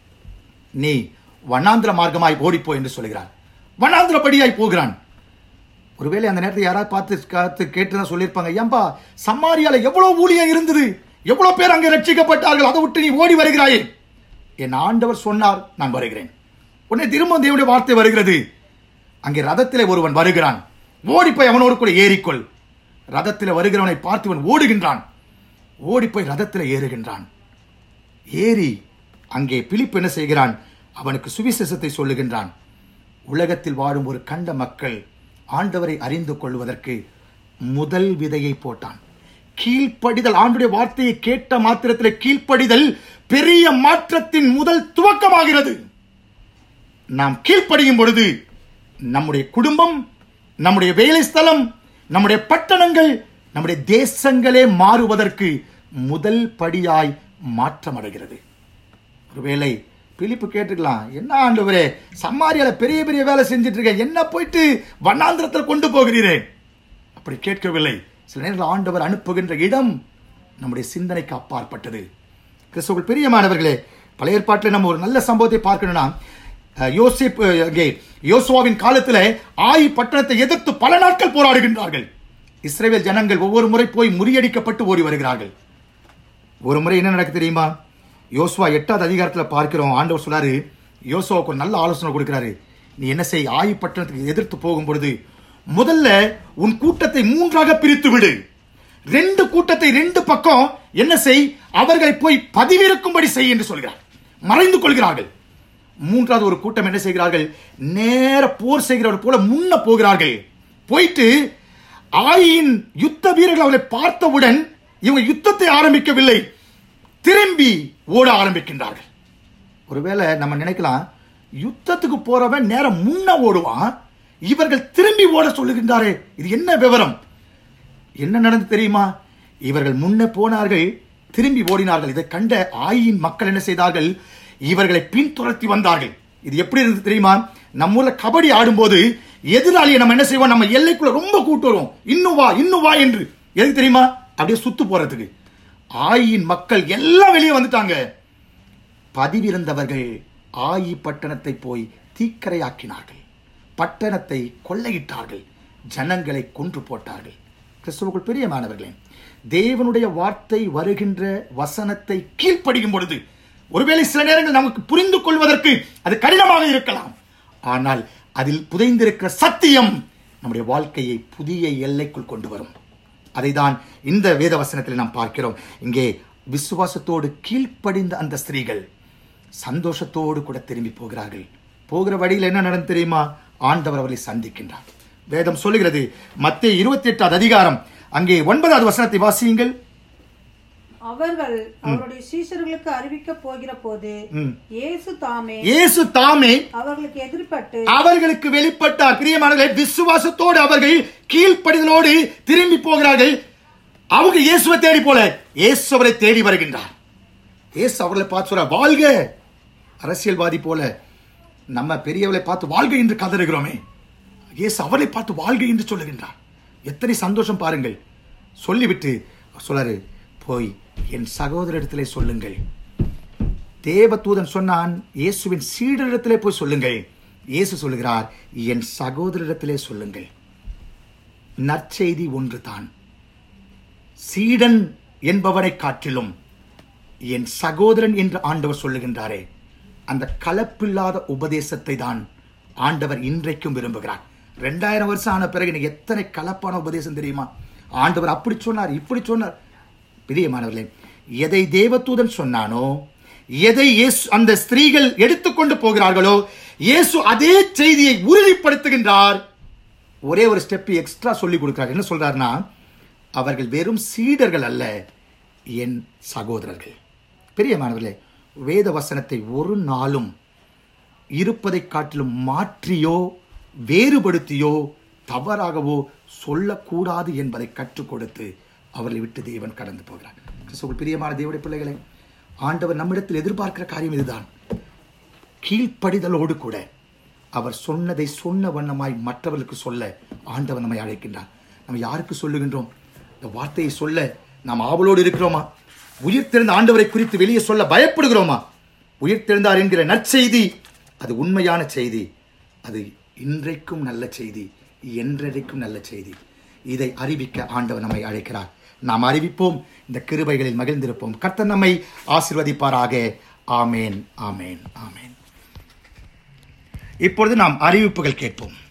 நீ வண்ணாந்திர மார்க்கமாய் ஓடிப்போ என்று சொல்கிறார். வண்ணாந்திரப்படியாய் போகிறான். ஒருவேளை அந்த நேரத்தில் யாராவது பார்த்து காத்து கேட்டுதான் சொல்லியிருப்பாங்க, ஏன்பா சமாரியால எவ்வளவு ஊழியம் இருந்தது, எவ்வளவு பேர் அங்கே ரட்சிக்கப்பட்டார்கள், அதை விட்டு நீ ஓடி வருகிறாயே? என் ஆண்டவர் சொன்னார், நான் வருகிறேன். உடனே திரும்ப தேவனுடைய வார்த்தை வருகிறது, அங்கே ரதத்திலே ஒருவன் வருகிறான், ஓடிப்போய் அவனோடு கூட ஏறிக்கொள். ரதத்தில் வருகிறவனை பார்த்து ஓடுகின்றான். ஓடிப்போய் ரதத்தில் ஏறுகின்றான். ஏறி அங்கே பிலிப்பு என்ன செய்கிறான்? அவனுக்கு சுவிசேஷத்தை சொல்லுகின்றான். உலகத்தில் வாழும் ஒரு கண்ட மக்கள் ஆண்டவரை அறிந்து கொள்வதற்கு முதல் விதையை போட்டான். கீழ்ப்படிதல், ஆண்டுடைய வார்த்தையை கேட்ட மாத்திரத்தில் கீழ்ப்படிதல் பெரிய மாற்றத்தின் முதல் துவக்கமாகிறது. நாம் கீழ்ப்படியும் பொழுது நம்முடைய குடும்பம், நம்முடைய வேலை ஸ்தலம், நம்முடைய பட்டணங்கள், நம்முடைய தேசங்களே மாறுவதற்கு முதல் படியாய் மாற்றம் அடைகிறது. ஒருவேளை பிலிப்பு கேட்டுக்கலாம், என்ன ஆண்டவரே சமாரியால பெரிய பெரிய வேலை செஞ்சிட்டு இருக்கேன், என்ன போயிட்டு வண்ணாந்திரத்தில் கொண்டு போகிறீரே? அப்படி கேட்கவில்லை. சில நேரத்தில் ஆண்டவர் அனுப்புகின்ற இடம் நம்முடைய சிந்தனைக்கு அப்பாற்பட்டது. கிறிஸ்துவுக்குள் பிரியமானவர்களே, பழைய ஏற்பாட்டில் நம்ம ஒரு நல்ல சம்பவத்தை பார்க்கணும்னா, யோசேப் யோசுவாவின் காலத்தில் ஆயி பட்டணத்தை எதிர்த்து பல நாட்கள் போராடுகின்றார்கள். இஸ்ரவேல் ஜனங்கள் ஒவ்வொரு முறை போய் முறியடிக்கப்பட்டு ஓடி வருகிறார்கள். ஒரு முறை என்ன நடக்கு தெரியுமா? யோசுவா எட்டாவது அதிகாரத்தில் பார்க்கிறோம். ஆண்டவர் சொல்றாரு, யோசுவாவுக்கு ஒரு நல்ல ஆலோசனை கொடுக்கிறாரு. நீ என்ன செய், ஆயி பட்டணத்துக்கு எதிர்த்து போகும் பொழுது முதல்ல உன் கூட்டத்தை மூன்றாக பிரித்து விடு. ரெண்டு கூட்டத்தை ரெண்டு பக்கம் என்ன செய், அவர்களை போய் பதிவிறக்கும்படி செய் என்று சொல்கிறார். மறைந்து கொள்கிறார்கள். மூன்றாவது ஒரு கூட்டம் என்ன செய்கிறார்கள்? நேர போர் செய்கிறவர் போல முன்ன போகிறார்கள். போயிட்டு ஆயின் யுத்த வீரர்கள் அவளை பார்த்தவுடன் இவங்க யுத்தத்தை ஆரம்பிக்கவில்லை, திரும்பி ஓட ஆரம்பிக்கின்றார்கள். ஒருவேளை நம்ம நினைக்கலாம், யுத்தத்துக்கு போறவன் நேரம் முன்ன ஓடுவான், இவர்கள் திரும்பி ஓட சொல்லுகின்றாரே, இது என்ன விவரம்? என்ன நடந்து தெரியுமா? இவர்கள் முன்ன போனார்கள், திரும்பி ஓடினார்கள். இதை கண்ட ஆயின் மக்கள் என்ன செய்தார்கள்? இவர்களை பின்துரத்தி வந்தார்கள். இது எப்படி இருந்து தெரியுமா? நம்ம ஊர்ல கபடி ஆடும்போது எதிராளியை நம்ம என்ன செய்வோம், நம்ம எல்லைக்குள்ள ரொம்ப கூட்டு வருவோம், இன்னும் வா இன்னும் வா என்று. எதுக்கு தெரியுமா? அப்படியே சுத்து போறதுக்கு. ஆயின் மக்கள் எல்லாம் வெளியே வந்துட்டாங்க. பதிவிருந்தவர்கள் ஆயி பட்டணத்தை போய் தீக்கரையாக்கினார்கள், பட்டணத்தை கொள்ளையிட்டார்கள், ஜனங்களை கொன்று போட்டார்கள். கிறிஸ்துவுக்குள் பிரியமானவர்களே, தேவனுடைய வார்த்தை வருகின்ற வசனத்தை கீழ்ப்படியும் பொழுது ஒருவேளை சில நேரங்கள் நமக்கு புரிந்து கொள்வதற்கு அது கடினமாக இருக்கலாம், ஆனால் அதில் புதைந்திருக்கிற சத்தியம் நம்முடைய வாழ்க்கையை புதிய எல்லைக்குள் கொண்டு வரும். அதை தான் இந்த வேத வசனத்தில் நாம் பார்க்கிறோம். இங்கே விசுவாசத்தோடு கீழ்ப்படிந்த அந்த ஸ்திரீகள் சந்தோஷத்தோடு கூட திரும்பி போகிறார்கள். போகிற வழியில் என்ன நடந்து தெரியுமா? ஆண்டவர் அவர்களை சந்திக்கின்றார். வேதம் சொல்லுகிறது, மத்தேயு இருபத்தி எட்டாவது அதிகாரம் அங்கே ஒன்பதாவது வசனத்தை வாசியுங்கள். அவர்கள் அவருடைய சீஷர்களுக்கு அறிவிக்க போகிற போது இயேசு தாமே இயேசு தாமே அவர்களுக்கு எதிர்பட்டு அவர்களுக்கு வெளிப்பட்டார். பிரியமானவர்களே, விசுவாசத்தோடு அவர்கள் கீழ்ப்படிதலோடு திரும்பி போகிறார்கள். அவங்க இயேசுவை தேடி போல இயேசு அவரை தேடி வருகின்றார். இயேசு அவர்களை பார்த்து சொல்ற, வாழ்க. அரசியல்வாதி போல நம்ம பெரியவர்களை பார்த்து வாழ்க என்று கதறுகிறோமே, இயேசு அவரை பார்த்து வாழ்க என்று சொல்லுகின்றார். எத்தனை சந்தோஷம் பாருங்கள். சொல்லிவிட்டு சொல்லாரு, போய் என் சகோதரிடத்திலே சொல்லுங்கள். தேவதூதன் சொன்னான், இயேசுவின் சீடரிடத்திலே போய் சொல்லுங்கள். இயேசு சொல்லுகிறார், என் சகோதரிடத்திலே சொல்லுங்கள். நற்செய்தி ஒன்று தான். சீடன் என்பவனை காட்டிலும் என் சகோதரன் என்று ஆண்டவர் சொல்லுகின்றாரே, அந்த கலப்பில்லாத உபதேசத்தை தான் ஆண்டவர் இன்றைக்கும் விரும்புகிறார். ரெண்டாயிரம் வருஷம் ஆன பிறகு எத்தனை கலப்பான உபதேசம் தெரியுமா? ஆண்டவர் அப்படி சொன்னார், இப்படி சொன்னார். பிரியமானவர்களே, எதை தேவதூதன் சொன்னானோ, எதை இயேசு அந்த ஸ்திரீகள் எடுத்துக்கொண்டு போகிறார்களோ, இயேசு அதே செய்தியை உறுதிப்படுத்துகின்றார். ஒரே ஒரு ஸ்டெப் எக்ஸ்ட்ரா சொல்லி கொடுக்கிறார். என்ன சொல்றாருன்னா, அவர்கள் வெறும் சீடர்கள் அல்ல, என் சகோதரர்கள். பிரியமானவர்களே, வேத வசனத்தை ஒரு நாளும் இருப்பதை காட்டிலும் மாற்றியோ வேறுபடுத்தியோ தவறாகவோ சொல்லக்கூடாது என்பதை கற்றுக் கொடுத்து அவர்களை விட்டு தேவன் கடந்து போகிறார். பிரியமான தேவனுடைய பிள்ளைகளை, ஆண்டவர் நம்மிடத்தில் எதிர்பார்க்கிற காரியம் இதுதான். கீழ்ப்படிதலோடு கூட அவர் சொன்னதை சொன்ன வண்ணமாய் மற்றவர்களுக்கு சொல்ல ஆண்டவர் நம்மை அழைக்கின்றார். நம்ம யாருக்கு சொல்லுகின்றோம்? இந்த வார்த்தையை சொல்ல நாம் ஆவலோடு இருக்கிறோமா? உயிர்த்தெழுந்த ஆண்டவரை குறித்து வெளியே சொல்ல பயப்படுகிறோமா? உயிர்த்தெழுந்தார் என்கிற நற்செய்தி அது உண்மையான செய்தி. அது இன்றைக்கும் நல்ல செய்தி, என்றைக்கும் நல்ல செய்தி. இதை அறிவிக்க ஆண்டவர் நம்மை அழைக்கிறார். நாம் அறிவிப்போம், இந்த கிருபைகளில் மகிழ்ந்திருப்போம். கர்த்தர் நம்மை ஆசீர்வதிப்பாராக. ஆமேன், ஆமேன், ஆமேன். இப்பொழுது நாம் அறிவிப்புகள் கேட்போம்.